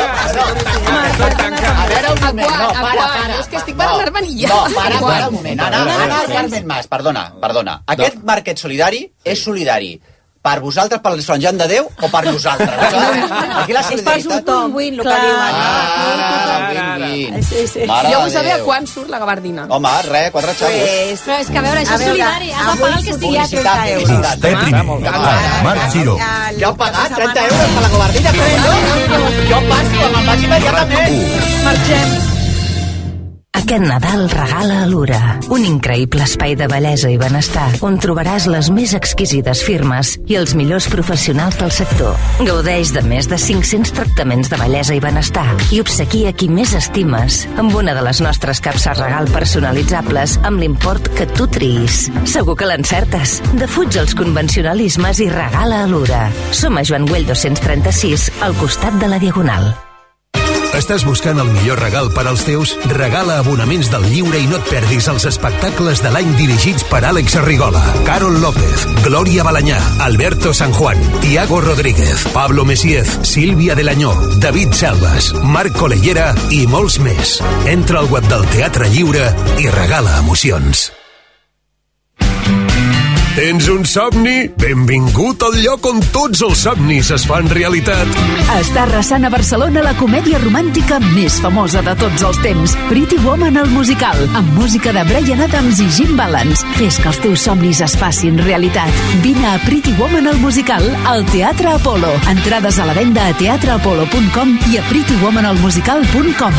Ah, A veure, un moment, no, a para, quan? para. És que estic per anar-me'n i ja. No, para, A para quan? un moment. Ara, ara, el Carmen Mas, perdona, perdona. Aquest Marquet Solidari és solidari per vosaltres, per Sant Joan de Déu, o per nosaltres? Aquí la És per solidaritat... tothom, win, el que diuen. Ah, win, win. Sí, sí. Mare Jo de vull saber a Déu. quan surt la gabardina. Home, res, quatre xavos. Pues, Però és que, a veure, això A és veure, solidari. Has de avui pagar el que sigui. Publicitat, trenta euros. publicitat. Vostè primer. Marc Giró. Ja heu pagat trenta euros per la gabardina? Jo passo, me'n vaig immediatament. Marxem. Aquest Nadal regala a l'Ura, un increïble espai de bellesa i benestar on trobaràs les més exquisides firmes i els millors professionals del sector. Gaudeix de més de cinc-cents tractaments de bellesa i benestar i obsequia qui més estimes amb una de les nostres capses regal personalitzables amb l'import que tu triïs. Segur que l'encertes. Defuig els convencionalismes i regala a l'Ura. Som a Joan Güell dos-cents trenta-sis, al costat de la Diagonal. Estàs buscant el millor regal per als teus? Regala abonaments del lliure i no et perdis els espectacles de l'any dirigits per Àlex Arrigola, Carol López, Glòria Balanyà, Alberto San Juan, Tiago Rodríguez, Pablo Messiez, Sílvia Delañó, David Selvas, Marc Colellera i molts més. Entra al web del Teatre Lliure i regala emocions. Tens un somni? Benvingut al lloc on tots els somnis es fan realitat. Està arrasant a Barcelona la comèdia romàntica més famosa de tots els temps, Pretty Woman el musical, amb música de Bryan Adams i Jim Balance. Fes que els teus somnis es facin realitat. Vine a Pretty Woman el musical al Teatre Apolo. Entrades a la venda a teatre apolo punt com i a pretty woman el musical punt com.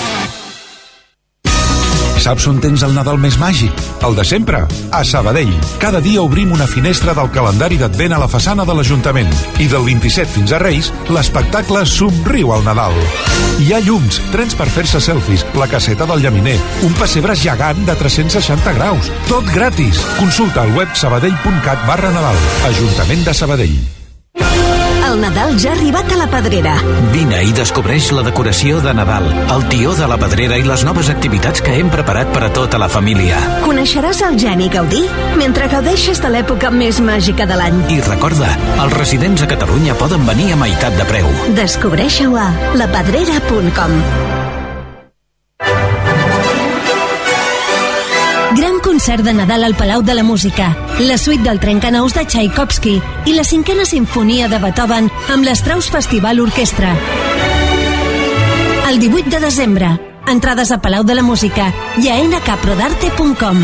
Saps on tens el Nadal més màgic? El de sempre, a Sabadell. Cada dia obrim una finestra del calendari d'Advent a la façana de l'Ajuntament. I del vint-i-set fins a Reis, l'espectacle Somriu al Nadal. Hi ha llums, trens per fer-se selfies, la caseta del llaminer, un pessebre gegant de tres-cents seixanta graus. Tot gratis. Consulta al web sabadell punt cat barra Nadal. Ajuntament de Sabadell. El Nadal ja ha arribat a la Pedrera. Vine i descobreix la decoració de Nadal, el tió de la Pedrera i les noves activitats que hem preparat per a tota la família. Coneixeràs el Geni Gaudí mentre gaudeixes de l'època més màgica de l'any. I recorda, els residents a Catalunya poden venir a meitat de preu. Descobreix-ho a la pedrera punt com. Gran concert de Nadal al Palau de la Música, la suite del Trencanous de Tchaikovsky i la cinquena sinfonia de Beethoven amb l'Strauss Festival Orquestra. El divuit de desembre, entrades a Palau de la Música i a ena ca prodarte punt com.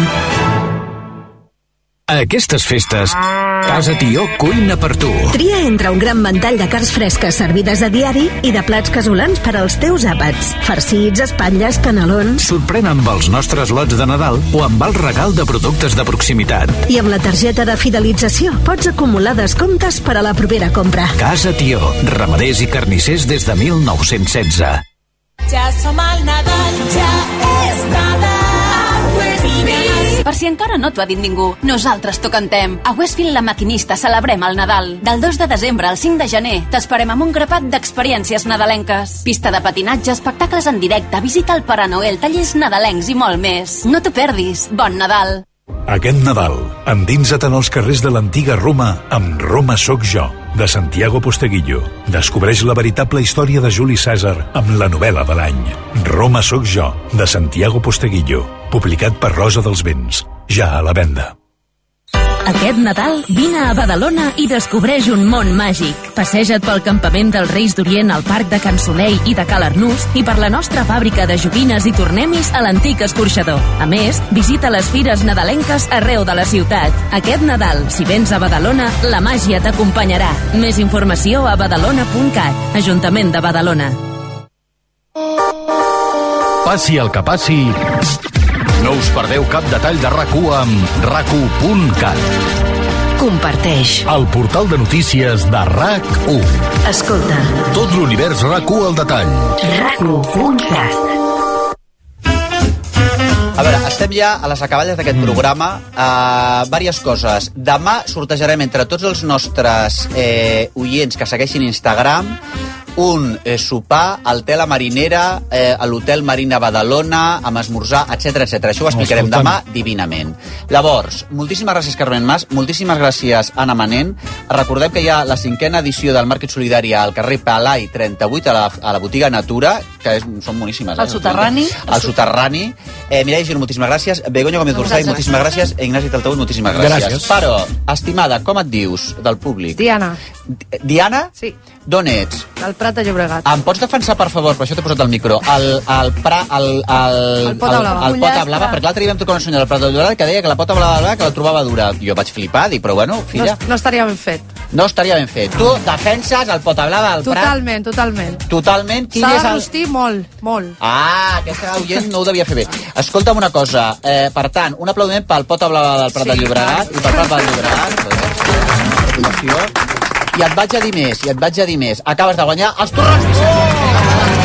A aquestes festes, Casa Tió cuina per tu. Tria entre un gran ventall de carns fresques servides a diari i de plats casolans per als teus àpats. Farcits, espatlles, canelons... Sorprèn amb els nostres lots de Nadal o amb el regal de productes de proximitat. I amb la targeta de fidelització pots acumular descomptes per a la propera compra. Casa Tió, ramaders i carnissers des de mil nou-cents setze. Ja som al Nadal, ja és Nadal. Per si encara no t'ho ha dit ningú, nosaltres t'ho cantem. A Westfield La Maquinista celebrem el Nadal. Del dos de desembre al cinc de gener t'esperem amb un grapat d'experiències nadalenques. Pista de patinatge, espectacles en directe, visita al Pare Noel, tallers nadalencs i molt més. No t'ho perdis. Bon Nadal. Aquest Nadal, endinsa't en els carrers de l'antiga Roma amb Roma Soc Jo, de Santiago Posteguillo. Descobreix la veritable història de Juli Cèsar amb la novel·la de l'any. Roma Soc Jo, de Santiago Posteguillo, publicat per Rosa dels Vents. Ja a la venda. Aquest Nadal vine a Badalona i descobreix un món màgic. Passeja't pel campament dels Reis d'Orient al Parc de Can Soleil i de Cal Arnús i per la nostra fàbrica de joguines i tornemis a l'antic escorxador. A més, visita les fires nadalenques arreu de la ciutat. Aquest Nadal, si vens a Badalona, la màgia t'acompanyarà. Més informació a badalona punt cat. Ajuntament de Badalona. Passi el que passi, no us perdeu cap detall de RAC u amb rac u punt cat. Comparteix. El portal de notícies de RAC u. Escolta. Tot l'univers RAC u al detall. rac u punt cat. A veure, estem ja a les acaballes d'aquest programa. Uh, diverses coses. Demà sortejarem entre tots els nostres eh, oients que segueixin Instagram un eh, sopar al Tela Marinera, eh, a l'Hotel Marina Badalona, amb esmorzar, etcètera etcètera. Això ho explicarem demà divinament. Llavors, moltíssimes gràcies, Carmen Mas, moltíssimes gràcies, Anna Manent. Recordem que hi ha la cinquena edició del Màrquet Solidari al carrer Palai trenta-vuit, a la, a la botiga Natura, que és, són boníssimes. Eh? Al soterrani. Al soterrani. Eh, Mireia Gil, moltíssimes gràcies. Begoña Gómez Urzay, moltíssimes gràcies. Ignasi Taltaúl, moltíssimes gràcies. gràcies. Però, estimada, com et dius del públic? Diana. Diana? Sí. D'on ets? Del Prat de Llobregat. Em pots defensar, per favor, per això t'he posat el micro, el, el, pra, el, el, el Pota Blava, el, el Pota Blava, perquè l'altre dia vam trucar una senyora del Prat de Llobregat que deia que la Pota Blava que la trobava dura. Jo vaig flipar, dic, però bueno, filla... No, no estaria ben fet. No estaria ben fet. Tu defenses el Pota Blava del Prat? Totalment, totalment. Totalment? S'ha de rostir molt, molt. Ah, aquesta oient no ho devia fer bé. Escolta'm una cosa, eh, per tant, un aplaudiment pel Pota Blava del Prat sí, de Llobregat i pel Prat de Llobregat. Gràcies. I et vaig a dir més, i et vaig a dir més. Acabes de guanyar els torrons Vicenç.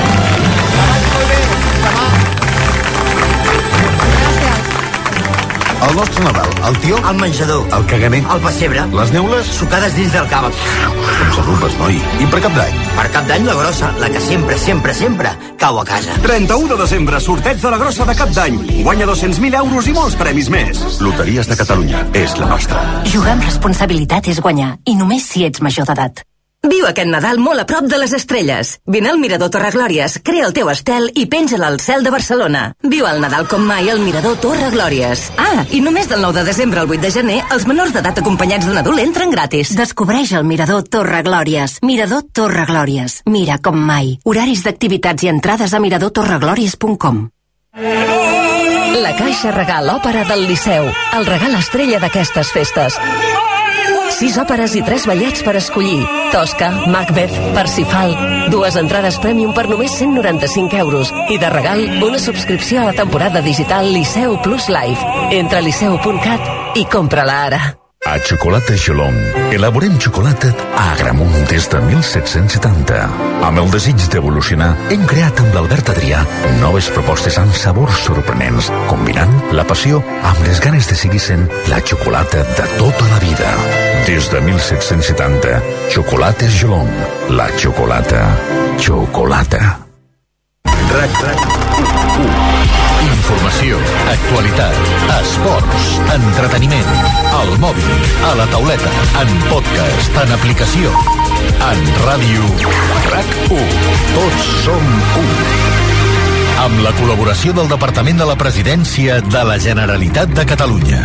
El nostre Nadal, el tió, el menjador, el caganer, el pessebre, les neules, sucades dins del cava. Com s'arrupes, noi. I per Cap d'Any? Per Cap d'Any la grossa, la que sempre, sempre, sempre cau a casa. trenta-u de desembre, sorteig de la grossa de Cap d'Any. Guanya dos-cents mil euros i molts premis més. Loteries de Catalunya, és la nostra. Jugar amb responsabilitat és guanyar, i només si ets major d'edat. Viu aquest Nadal molt a prop de les estrelles. Vine al Mirador Torreglòries, crea el teu estel i penja-la al cel de Barcelona. Viu el Nadal com mai al Mirador Torreglòries. Ah, i només del nou de desembre al vuit de gener, els menors d'edat acompanyats d'un adult entren gratis. Descobreix el Mirador Torreglòries. Mirador Torreglòries. Mira com mai. Horaris d'activitats i entrades a mirador torreglòries punt com. La Caixa Regal Òpera del Liceu. El regal estrella d'aquestes festes. Sis òperes i tres ballets per escollir. Tosca, Macbeth, Parsifal. Dues entrades Premium per només cent noranta-cinc euros. I de regal, una subscripció a la temporada digital Liceu Plus Live. Entra a liceu punt cat i compra-la ara. A Xocolata Gelong elaborem xocolata a Agramunt des de mil set-cents setanta. Amb el desig d'evolucionar, hem creat amb l'Albert Adrià noves propostes amb sabors sorprenents, combinant la passió amb les ganes de seguir sent la xocolata de tota la vida. Des de mil set-cents setanta, Xocolates Gelong. La xocolata. Xocolata. RAC u. Informació, actualitat, esports, entreteniment, al mòbil, a la tauleta, en podcast, en aplicació, en ràdio. RAC u. Tots som u. Amb la col·laboració del Departament de la Presidència de la Generalitat de Catalunya.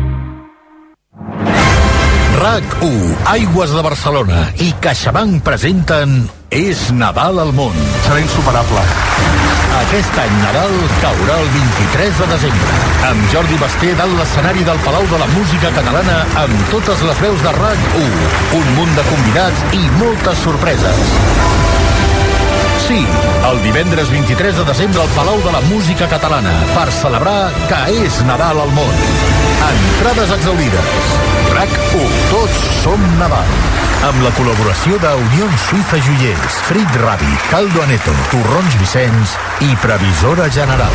RAC u, Aigües de Barcelona i CaixaBank presenten És Nadal al món. Serà insuperable. Aquest any Nadal caurà el vint-i-tres de desembre. Amb Jordi Basté dalt l'escenari del Palau de la Música Catalana amb totes les veus de RAC u. Un munt de convidats i moltes sorpreses. Sí, el divendres vint-i-tres de desembre al Palau de la Música Catalana per celebrar que és Nadal al món. Entrades exaurides. RAC u. Tots som Nadal. Amb la col·laboració de Unió Suïssa Joiers, Frit Rabbit, Caldo Aneto, Torrons Vicenç i Previsora General.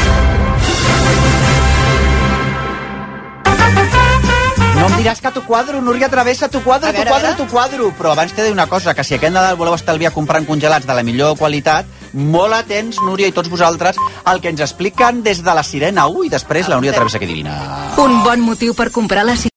No em diràs que tu quadro, Núria Travessa, tu quadro, tu quadro, tu quadro. Però abans t'he de dir una cosa, que si aquest Nadal voleu estalviar comprant congelats de la millor qualitat, molt atents, Núria i tots vosaltres, al que ens expliquen des de la Sirena u i després la Núria Travessa, que divina. Un bon motiu per comprar la